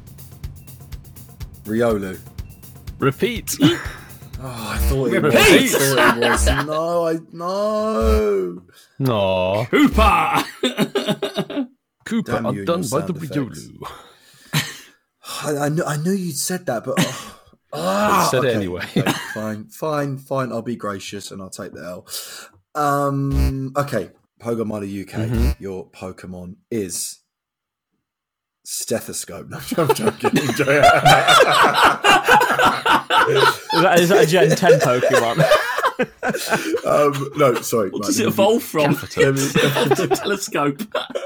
Riolu. Repeat. Oh, I thought it was. Repeat! I thought it was. No. Aw. Hooper. Cooper, Damn you I'm and done your by the sound effects. Riolu. I knew you'd said that, but Said it anyway. Okay, fine. I'll be gracious and I'll take the L. Okay, Pokemon UK. Mm-hmm. Your Pokemon is Stethoscope. No, I'm joking. Is that a Gen 10 Pokemon? No, sorry. What does it evolve from? Catheter. Telescope.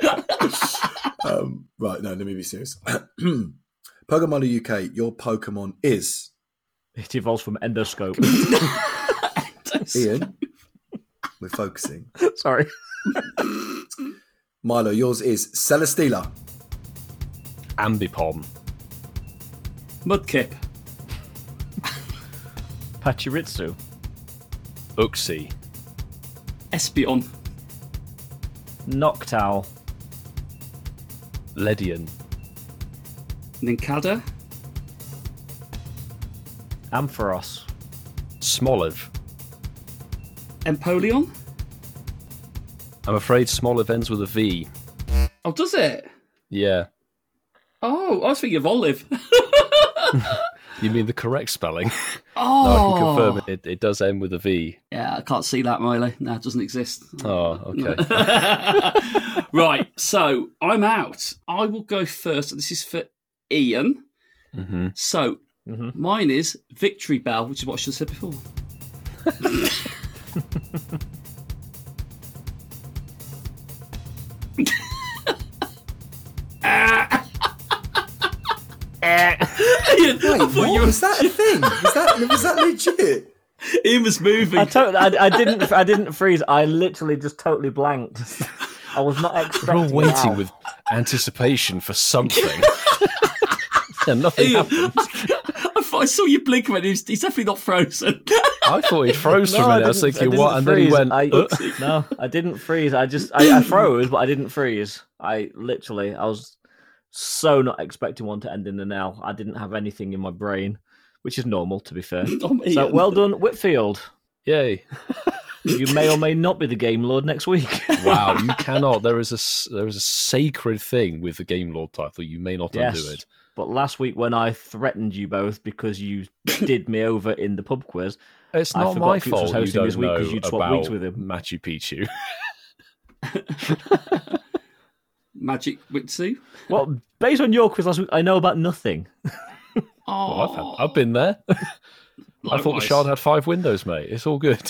Right, no, let me be serious. Pokemon UK, your Pokemon is It evolves from endoscope. Ian. We're focusing. Sorry. Milo, yours is Celesteela. Ambipom. Mudkip. Pachirisu. Uxie. Espeon. Noctowl. Ledian. Nincada. Ampharos. Smoliv. Empoleon. I'm afraid Smoliv ends with a V. Oh, does it? Yeah. Oh, I was thinking of Olive. You mean the correct spelling? Oh. No, I can confirm it does end with a V. Yeah, I can't see that, Miley. No, it doesn't exist. Oh, okay. Right, so I'm out. I will go first. This is for Ian. Mm-hmm. So mine is Victory Bell, which is what I should have said before. Ian, Wait, what? Was that a thing? Was that legit? Ian was moving. I didn't freeze. I literally just totally blanked. I was not We're expecting all waiting that. with anticipation for something. And nothing Ian, happened. I saw you blink when he's definitely not frozen. I thought he froze for a minute. I was thinking, what? And then he freeze. went, No, I didn't freeze. I froze, but I didn't freeze. I was so not expecting one to end in an L. I didn't have anything in my brain, which is normal, to be fair. So well done, Whitfield. Yay. You may or may not be the Game Lord next week. Wow, you cannot. There is a sacred thing with the Game Lord title. You may not undo it. But last week when I threatened you both because you did me over in the pub quiz, It's I not forgot my Coops was fault you hosting don't this week know 'cause you'd swap weeks about with him. Machu Picchu. Magic Witsu. Well, based on your quiz last week, I know about nothing. Oh, Well, I've been there. I thought the shard had 5 windows, mate. It's all good.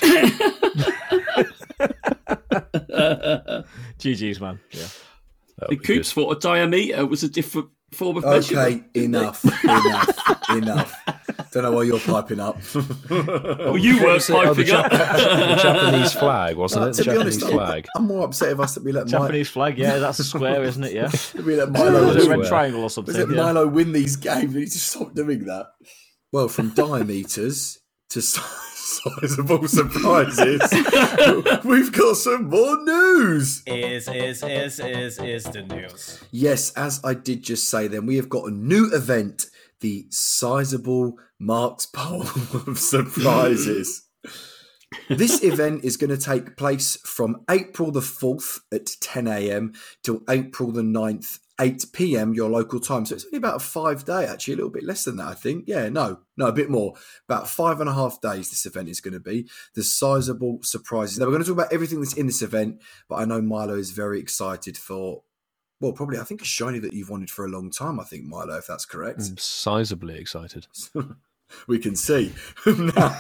GG's, man. Yeah. The Coops thought a diameter was a different form of measurement. Okay, enough. Don't know why you're piping up. Well, you weren't piping up. The Japanese flag, wasn't it? The To be Japanese honest, flag. I'm more upset of us that we let Japanese flag, yeah, that's a square, isn't it? Yeah. we let Is Milo it a red Square. triangle or something? Was it Yeah. Milo win these games? We need to stop doing that. Well, from diameters to sizable surprises, we've got some more news. Is the news. Yes, as I did just say then, we have got a new event, the Sizable Marks Poll of Surprises. This event is going to take place from April the 4th at 10 a.m. till April the 9th, 8 p.m. your local time. So it's only about a 5 day, actually, a little bit less than that, I think. Yeah, no, a bit more. About 5.5 days this event is going to be. The Sizable Surprises. Now, we're going to talk about everything that's in this event, but I know Milo is very excited for well, probably, I think a shiny that you've wanted for a long time, I think, Milo, if that's correct. I'm sizably excited. We can see. now,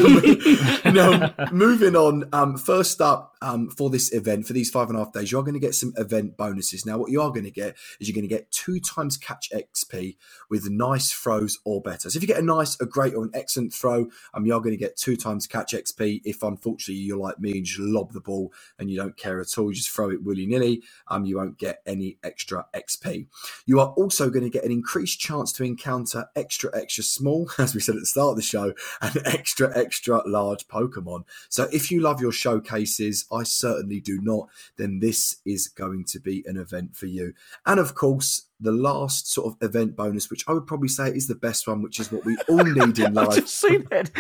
moving on. First up, for this event, for these 5.5 days, you're going to get some event bonuses. Now, what you are going to get is you're going to get 2 times catch XP with nice throws or better. So if you get a great, or an excellent throw, you are going to get 2 times catch XP. If unfortunately you're like me and just lob the ball and you don't care at all, you just throw it willy-nilly, you won't get any extra XP. You are also going to get an increased chance to encounter extra small, as we said at the start of the show, and extra large Pokemon. So if you love your showcases, I certainly do not, then this is going to be an event for you. And of course, the last sort of event bonus, which I would probably say is the best one, which is what we all need in life. I've just seen it.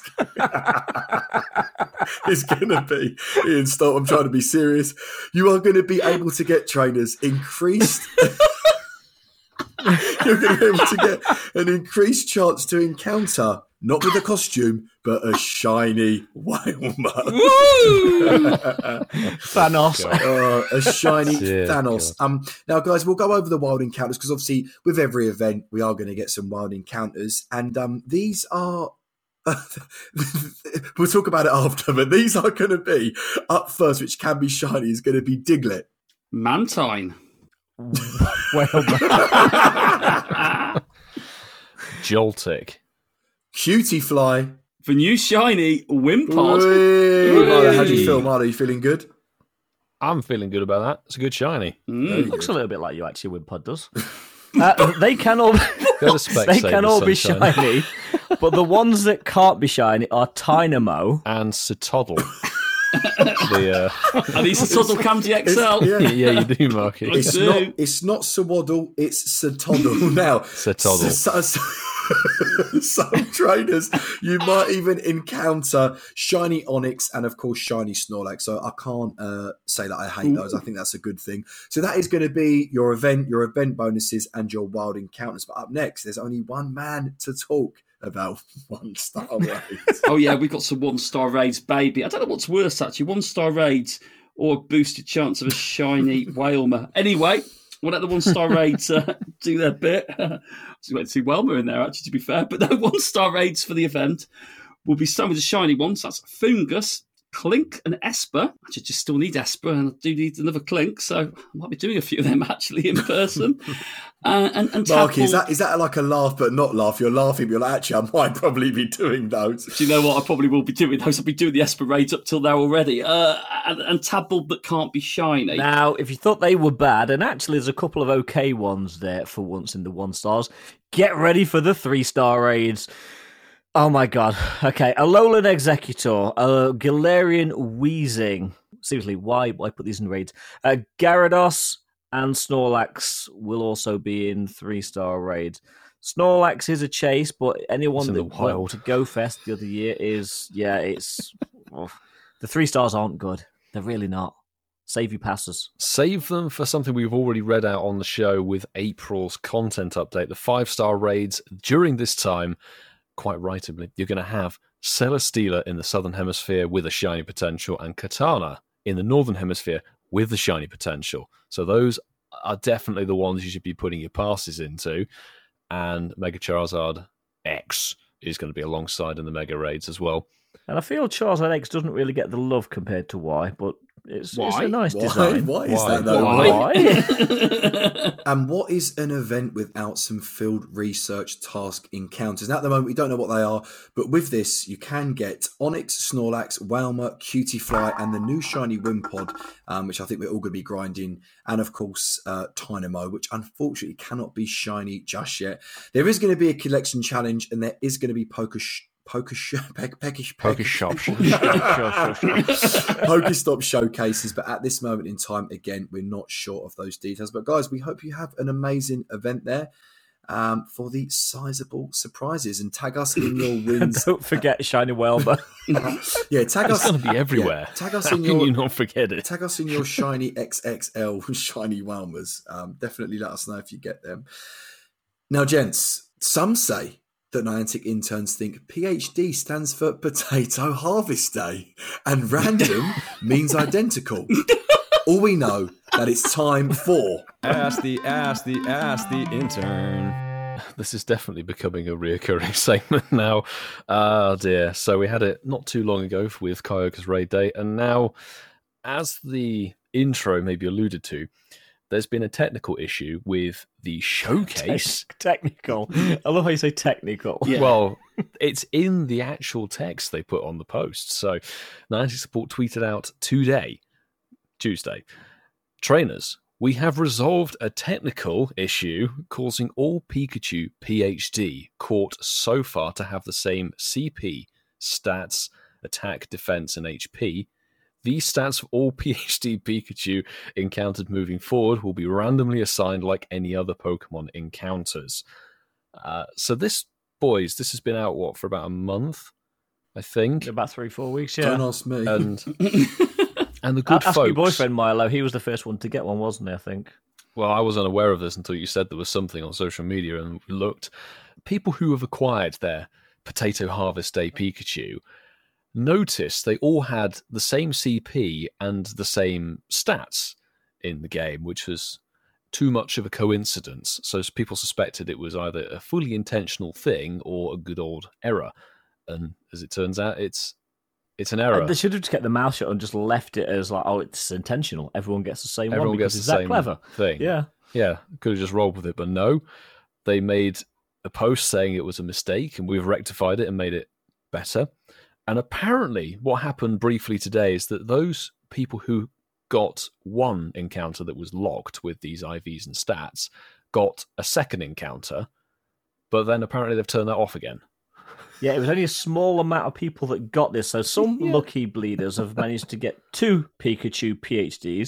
It's going to be, Ian, stop, I'm trying to be serious. You are going to be able to get trainers increased. You're going to be able to get an increased chance to encounter, not with a costume, but a shiny Wailmer. Thanos. A shiny Dear Thanos. Now, guys, we'll go over the wild encounters because obviously with every event, we are going to get some wild encounters. And these are... we'll talk about it after, but these are going to be up first, which can be shiny, is going to be Diglett. Mantine. Joltik. Cutiefly. The new shiny Wimpod. Marlo, how do you feel, Marlo? You feeling good? I'm feeling good about that. It's a good shiny. Looks a little bit like you actually, Wimpod does. They can all be shiny, but the ones that can't be shiny are Tynamo and Cetoddle. Are these Cetoddle Candy XL? Yeah, you do, Marky. It's not Sawaddle, it's Cetoddle. Now, Cetoddle. Some trainers, you might even encounter shiny Onyx and, of course, shiny Snorlax. So I can't say that I hate those. I think that's a good thing. So that is going to be your event bonuses, and your wild encounters. But up next, there's only one man to talk about 1-star raids. Oh, yeah, we've got some 1-star raids, baby. I don't know what's worse, actually, 1-star raids or a boosted chance of a shiny Wailmer. Anyway, we'll let the 1-star raids do their bit. I just went to see Wailmer in there, actually, to be fair. But no 1-star raids for the event. We'll be starting with the shiny ones. That's Fungus, Clink, and Esper. Actually, just still need Esper, and I do need another Clink, so I might be doing a few of them, actually, in person. And Marky, is that like a laugh but not laugh? You're laughing, but you're like, actually, I might probably be doing those. Do you know what? I probably will be doing those. I'll be doing the Esper raids up till now already. And Tadbulb that can't be shiny. Now, if you thought they were bad, and actually there's a couple of okay ones there for once in the 1-stars, get ready for the 3-star raids. Oh my god. Okay, Alolan Executor, Galarian Weezing. Seriously, why put these in raids? Gyarados and Snorlax will also be in 3-star raids. Snorlax is a chase, but anyone that went to Go Fest the other year is, the 3 stars aren't good. They're really not. Save your passes. Save them for something we've already read out on the show with April's content update. The 5-star raids during this time, quite rightly, you're going to have Celesteela in the Southern Hemisphere with a shiny potential, and Katana in the Northern Hemisphere with the shiny potential. So those are definitely the ones you should be putting your passes into. And Mega Charizard X is going to be alongside in the Mega Raids as well. And I feel Charizard X doesn't really get the love compared to Y, but it's a nice design. Why is that though? Why? And what is an event without some field research task encounters? Now, at the moment, we don't know what they are, but with this, you can get Onyx, Snorlax, Wailmer, Cutiefly, and the new shiny Wimpod, which I think we're all going to be grinding, and of course, Tynamo, which unfortunately cannot be shiny just yet. There is going to be a collection challenge, and there is going to be Pokestop showcases, but at this moment in time, again, we're not sure of those details. But guys, we hope you have an amazing event there for the sizable surprises, and tag us in your wins. Don't forget shiny Wailmer. Tag us. It's going to be everywhere. Tag us How in can your. you not forget it? Tag us in your shiny XXL shiny Wailmers. Definitely let us know if you get them. Now, gents, some say that Niantic interns think PhD stands for Potato Harvest Day and random means identical. All we know that it's time for... Ask the intern. This is definitely becoming a reoccurring segment now. Oh dear. So we had it not too long ago with Kyoka's Raid Day, and now, as the intro maybe alluded to, there's been a technical issue with the showcase. Technical. I love how you say technical. Yeah. Well, it's in the actual text they put on the post. So Niantic Support tweeted out today, Tuesday, trainers, we have resolved a technical issue causing all Pikachu PhD caught so far to have the same CP, stats, attack, defense, and HP. These stats for all PhD Pikachu encountered moving forward will be randomly assigned like any other Pokemon encounters. So this has been out, for about a month, I think? About 3-4 weeks, yeah. Don't ask me. And the good folks... Ask your boyfriend, Milo. He was the first one to get one, wasn't he, I think? Well, I was unaware of this until you said there was something on social media and looked. People who have acquired their Potato Harvest Day Pikachu noticed they all had the same CP and the same stats in the game, which was too much of a coincidence. So people suspected it was either a fully intentional thing or a good old error. And as it turns out, it's an error. They should have just kept the mouth shut and just left it as like, oh, it's intentional. Everyone gets the same one. Everyone gets the same clever thing. Yeah. Yeah. Could have just rolled with it, but no. They made a post saying it was a mistake, and we've rectified it and made it better. And apparently what happened briefly today is that those people who got one encounter that was locked with these IVs and stats got a second encounter, but then apparently they've turned that off again. Yeah, it was only a small amount of people that got this, so some lucky bleeders have managed to get 2 Pikachu PhDs.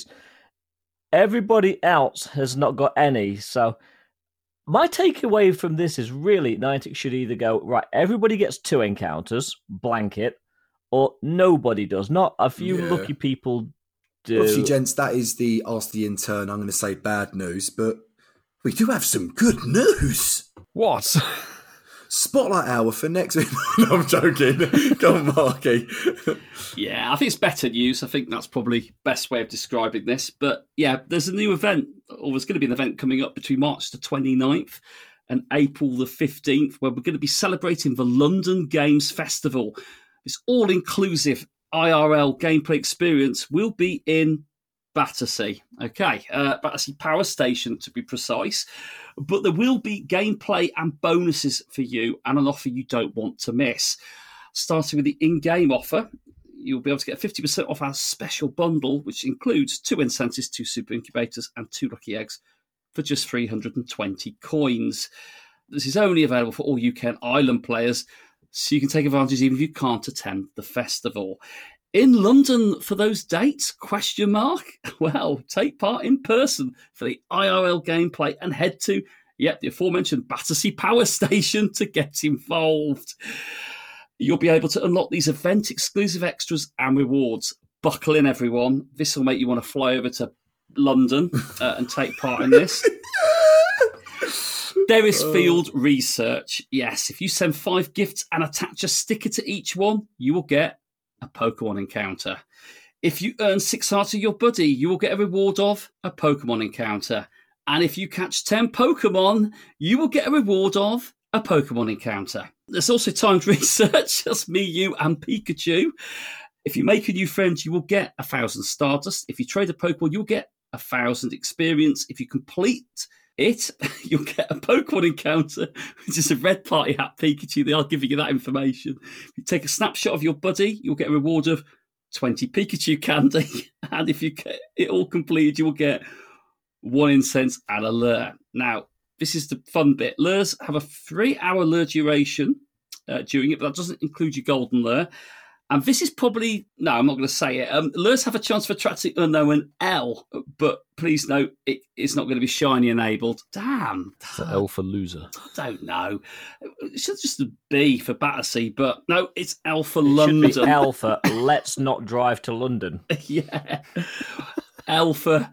Everybody else has not got any, so my takeaway from this is really Niantic should either go, right, everybody gets 2 encounters, blanket, or nobody does. Not a few lucky people do. Obviously, gents, that is the Ask the Intern, I'm going to say bad news, but we do have some good news. What? Spotlight hour for next week. No, I'm joking. Go on, Marky. Yeah, I think it's better news. I think that's probably the best way of describing this. But yeah, there's a new event, or there's going to be an event coming up between March the 29th and April the 15th, where we're going to be celebrating the London Games Festival. This all-inclusive IRL gameplay experience will be in Battersea. Okay, Battersea Power Station to be precise. But there will be gameplay and bonuses for you and an offer you don't want to miss. Starting with the in-game offer, you'll be able to get 50% off our special bundle, which includes 2 incentives, 2 super incubators, and 2 lucky eggs for just 320 coins. This is only available for all UK and Ireland players, so you can take advantage even if you can't attend the festival. In London for those dates? ? Well, take part in person for the IRL gameplay and head to, the aforementioned Battersea Power Station to get involved. You'll be able to unlock these event-exclusive extras and rewards. Buckle in, everyone. This will make you want to fly over to London and take part in this. There is field research. Yes, if you send 5 gifts and attach a sticker to each one, you will get a Pokemon encounter. If you earn 6 hearts of your buddy, you will get a reward of a Pokemon encounter. And if you catch 10 Pokemon, you will get a reward of a Pokemon encounter. There's also timed research. That's me, you, and Pikachu. If you make a new friend, you will get 1,000 Stardust. If you trade a Pokemon, you'll get 1,000 experience. If you complete it, you'll get a Pokemon encounter, which is a red party hat Pikachu. They are giving you that information. If you take a snapshot of your buddy, you'll get a reward of 20 Pikachu candy. And if you get it all completed, you will get 1 incense and a lure. Now, this is the fun bit. Lures have a 3-hour lure duration during it, but that doesn't include your golden lure. And this is probably... No, I'm not going to say it. Lures have a chance for attracting unknown L, but please note, it is not going to be shiny enabled. Damn. It's an L for loser. I don't know. It should just a B for Battersea, but no, it's L for London. It should be L for let's not drive to London. Yeah. L for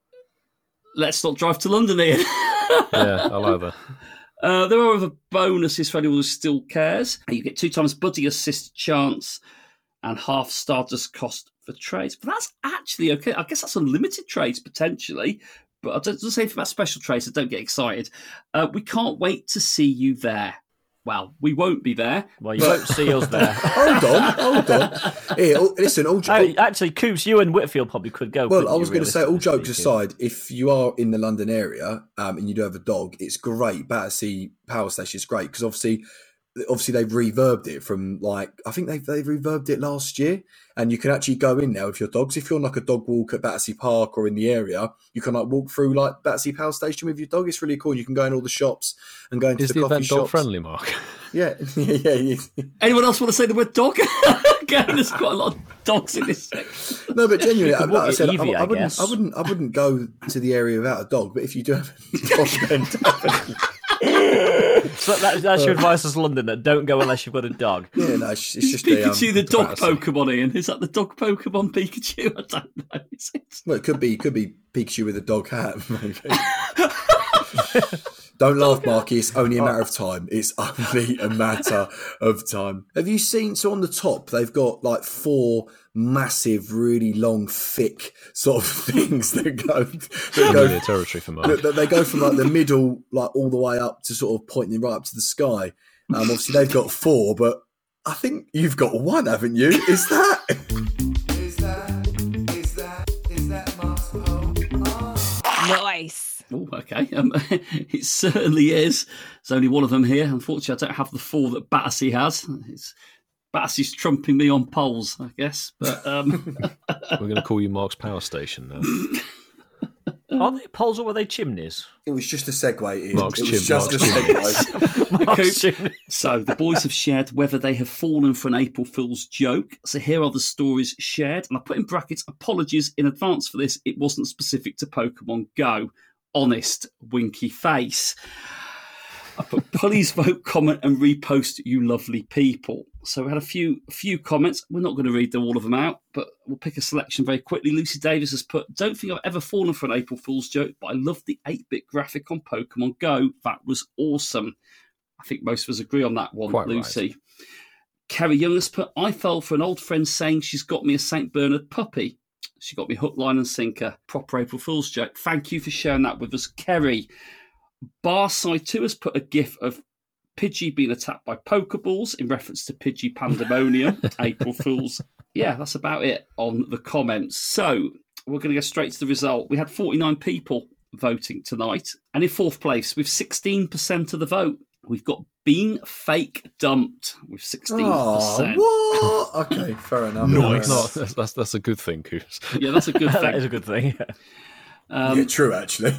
let's not drive to London, Ian. Yeah, I like that. There are other bonuses for anyone who still cares. You get 2 times buddy assist chance and half Stardust cost for trades. But that's actually okay. I guess that's unlimited trades potentially. But I don't say about special trades, so don't get excited. We can't wait to see you there. Well, we won't be there. Well, you won't see us there. Hold on. Here, listen, actually, Coops, you and Whitfield probably could go. Well, I was going to say, all jokes aside, if you are in the London area and you do have a dog, it's great. Battersea Power Station is great because obviously they've reverbed it from I think they've reverbed it last year, and you can actually go in now with your dogs. If you're on a dog walk at Battersea Park or in the area, you can walk through Battersea Power Station with your dog. It's really cool. You can go in all the shops and go into the coffee event shops. dog friendly, Mark? Yeah. Anyone else want to say the word dog? Again, there's quite a lot of dogs in this section. No, but genuinely, like I said, Evie, I wouldn't go to the area without a dog. But if you do have a dog, then definitely. So that's your advice as Londoner. Don't go unless you've got a dog. Yeah, no, it's just Pikachu, the dog Pokemon, Ian. Is that the dog Pokemon Pikachu? I don't know. Is it? Well, it could be Pikachu with a dog hat, maybe. Don't laugh, Marky. It's only a matter of time. It's only a matter of time. Have you seen? So on the top, they've got 4 massive, really long, thick sort of things that go territory for Mark. They go from the middle, all the way up to sort of pointing right up to the sky. Obviously, they've got 4, but I think you've got 1, haven't you? Is that Nice. Oh, okay. It certainly is. There's only one of them here. Unfortunately, I don't have the 4 that Battersea has. Battersea's trumping me on polls, I guess. But we're going to call you Mark's Power Station now. Are they poles or were they chimneys? It was just a segue, Ian. Mark's it was just a segue. So the boys have shared whether they have fallen for an April Fool's joke. So here are the stories shared. And I put in brackets, apologies in advance for this. It wasn't specific to Pokemon Go. Honest, winky face. I put please vote, comment and repost, you lovely people. So we had a few comments. We're not going to read all of them out, but we'll pick a selection very quickly. Lucy Davis has put, don't think I've ever fallen for an April Fool's joke, but I loved the 8-bit graphic on Pokemon Go. That was awesome. I think most of us agree on that one, quite Lucy. Right. Kerry Young has put, I fell for an old friend saying she's got me a St. Bernard puppy. She got me hook, line and sinker. Proper April Fool's joke. Thank you for sharing that with us, Kerry. Barside2 has put a gif of Pidgey being attacked by Pokeballs in reference to Pidgey Pandemonium. April Fool's. Yeah, that's about it on the comments. So we're going to go straight to the result. We had 49 people voting tonight. And in 4th place, with 16% of the vote, we've got Being Fake Dumped with 16%. Oh, what? Okay, fair enough. Nice. That's a good thing, Coos. Yeah, that's a good thing. That is a good thing. Yeah, true, actually.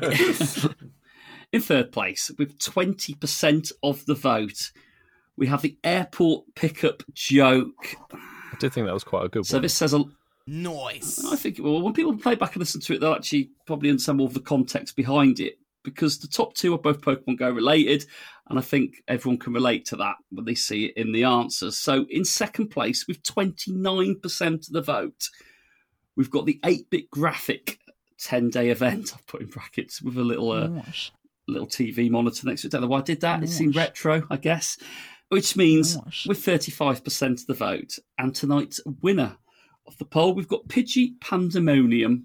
In 3rd place, with 20% of the vote, we have the airport pickup joke. I did think that was quite a good one. So this says a... Nice. I think when people play back and listen to it, they'll actually probably understand more of the context behind it, because the top 2 are both Pokemon Go related, and I think everyone can relate to that when they see it in the answers. So in 2nd place, with 29% of the vote, we've got the 8-bit graphic 10-day event. I've put in brackets with a little TV monitor next to it. I don't know why I did that. It seemed retro, I guess. Which means with 35% of the vote, and tonight's winner of the poll, we've got Pidgey Pandemonium.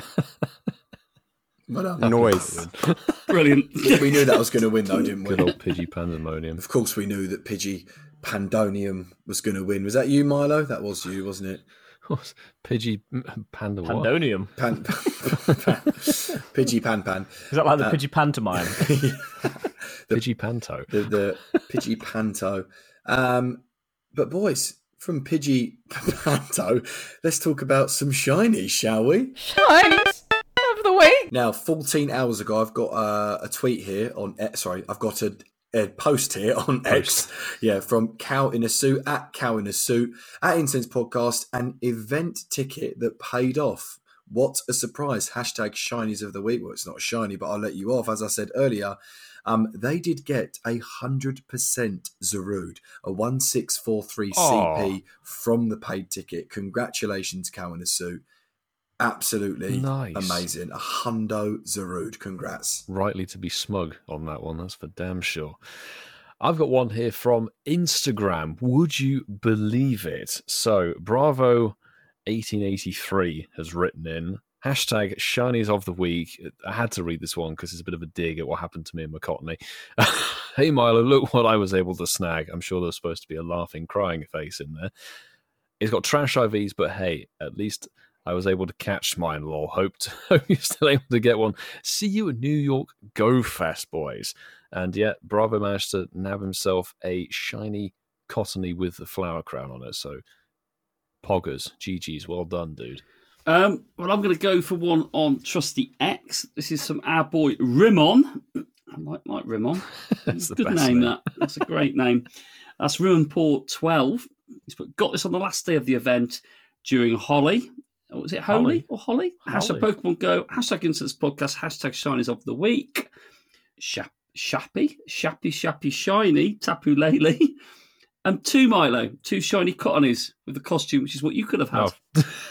Noise. Brilliant. We knew that was going to win, though, didn't we? Good old Pidgey Pandemonium. Of course, we knew that Pidgey Pandonium was going to win. Was that you, Milo? That was you, wasn't it? Pidgey Panda what? Pandonium. Pidgey Pan. Is that like the Pidgey pantomime? Pidgey Panto. The Pidgey Panto. But boys, from Pidgey Panto, let's talk about some shinies, shall we? Shinies of the week. Now, 14 hours ago, I've got a tweet here on... I've got a post here on X, from Cow in a Suit, at Cow in a Suit, at Incense Podcast, an event ticket that paid off. What a surprise. Hashtag shinies of the week. Well, it's not a shiny, but I'll let you off. As I said earlier, they did get 100% Zarude, a 1643 CP from the paid ticket. Congratulations, Cow in a Suit. Absolutely nice. Amazing. A hundo Zarude. Congrats. Rightly to be smug on that one, that's for damn sure. I've got one here from Instagram. Would you believe it? So, Bravo 1883 has written in, hashtag shinies of the week. I had to read this one because it's a bit of a dig at what happened to me in Micotomy. Hey Milo, look what I was able to snag. I'm sure there's supposed to be a laughing, crying face in there. It's got trash IVs, but hey, at least I was able to catch mine, lol. Hope you're still able to get one. See you at New York Go Fest, boys. And yet, Bravo managed to nab himself a shiny cottony with the flower crown on it. So, poggers, GG's, well done, dude. Well, I'm going to go for one on Trusty X. This is from our boy Rimon. I might like Rimon. That's a good name, that. That's a great name. That's Rimonport 12. He's got this on the last day of the event during Holly. Oh, was it Holy or Holly? Hashtag Pokemon Go, hashtag Instance Podcast, hashtag Shinies of the Week. Shappy, Shiny, Tapu Lele. And 2 Milo, 2 shiny cottonies with the costume, which is what you could have had.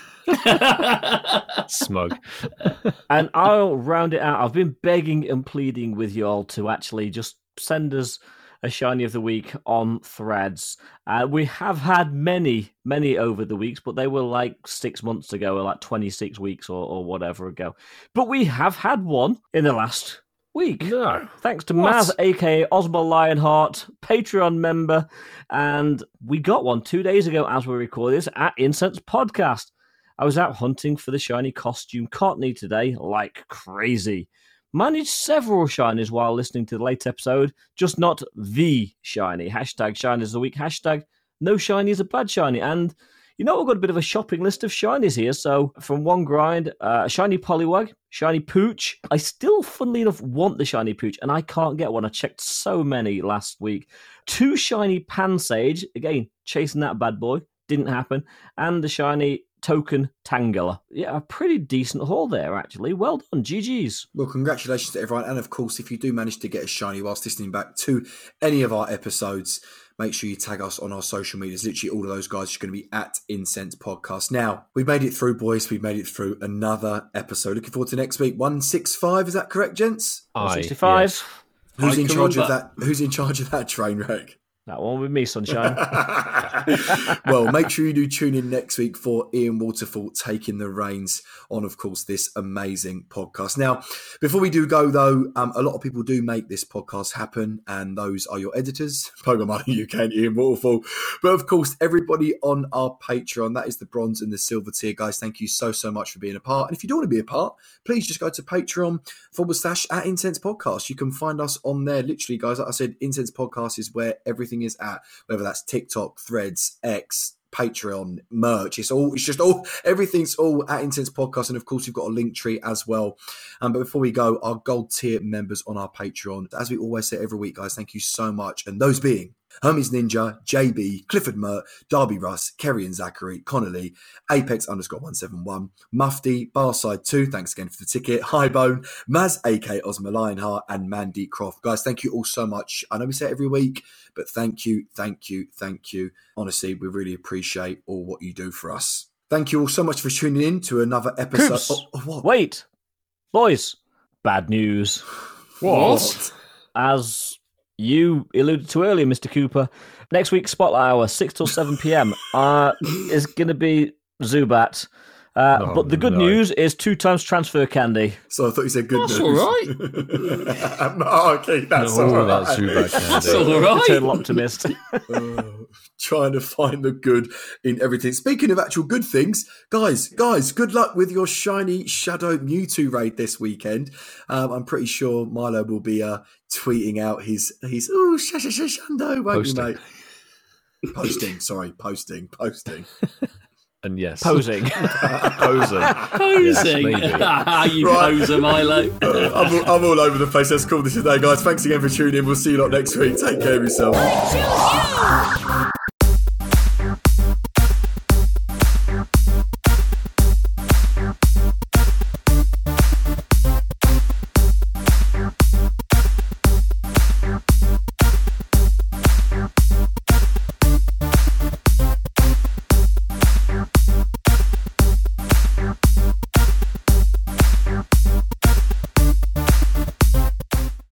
Oh. Smug. And I'll round it out. I've been begging and pleading with you all to actually just send us a shiny of the week on Threads. We have had many over the weeks, but they were like 6 months ago, or like 26 weeks or whatever ago. But we have had one in the last week. No. Thanks to Maz, aka Osmo Lionheart, Patreon member, and we got one 2 days ago as we record this at Incense Podcast. I was out hunting for the shiny costume Cottony today like crazy. Managed several shinies while listening to the late episode, just not the shiny. Hashtag shinies of the week. Hashtag no shiny is a bad shiny. And you know, we've got a bit of a shopping list of shinies here. So from one grind, shiny Poliwag, shiny Pooch. I still, funnily enough, want the shiny Pooch, and I can't get one. I checked so many last week. 2 shiny Pansage. Again, chasing that bad boy. Didn't happen. And the shiny Token Tangela. Yeah, a pretty decent haul there, actually. Well done, GG's. Well, congratulations to everyone. And of course, if you do manage to get a shiny whilst listening back to any of our episodes, make sure you tag us on our social medias. Literally all of those guys are going to be at Incense Podcast. Now, we've made it through, boys. We've made it through another episode. Looking forward to next week. 165, is that correct, gents? 165. Yes. Who's in charge of that? Who's in charge of that train wreck? That one with me, sunshine. Well, make sure you do tune in next week for Ian Waterfall taking the reins on, of course, this amazing podcast. Now, before we do go, though, a lot of people do make this podcast happen, and those are your editors, Pokemon UK and Ian Waterfall. But, of course, everybody on our Patreon, that is the bronze and the silver tier, guys. Thank you so much for being a part. And if you don't want to be a part, please just go to Patreon/@Incense Podcast. You can find us on there. Literally, guys, like I said, Incense Podcast is where everything is at, whether that's TikTok, Threads, X, Patreon, merch. Everything's all at Incense Podcast. And of course, we've got a link tree as well. But before we go, our gold tier members on our Patreon, as we always say every week, guys, thank you so much. And those being Hermes Ninja, JB, Clifford Mert, Darby Russ, Kerry and Zachary, Connolly, Apex_171, Mufti, Barside 2, thanks again for the ticket, Highbone, Maz, AK Osmo Lionheart, and Mandy Croft. Guys, thank you all so much. I know we say it every week, but thank you. Honestly, we really appreciate all what you do for us. Thank you all so much for tuning in to another episode. What? Wait, boys, bad news. What? As you alluded to earlier, Mr. Cooper, next week's Spotlight Hour, 6 till 7 p.m. is going to be Zubat. But the good news is 2 times transfer candy. So I thought you said good news. That's all right. Okay, that's all right. That's Zubat candy. That's all right. Eternal optimist. Trying to find the good in everything. Speaking of actual good things, guys, good luck with your shiny Shadow Mewtwo raid this weekend. I'm pretty sure Milo will be tweeting out his Shando, won't you, mate? Posting. And yes. Posing. Posing. Yes, you poser, Milo. I'm all over the place. Let's call this a day, guys. Thanks again for tuning in. We'll see you lot next week. Take care of yourself.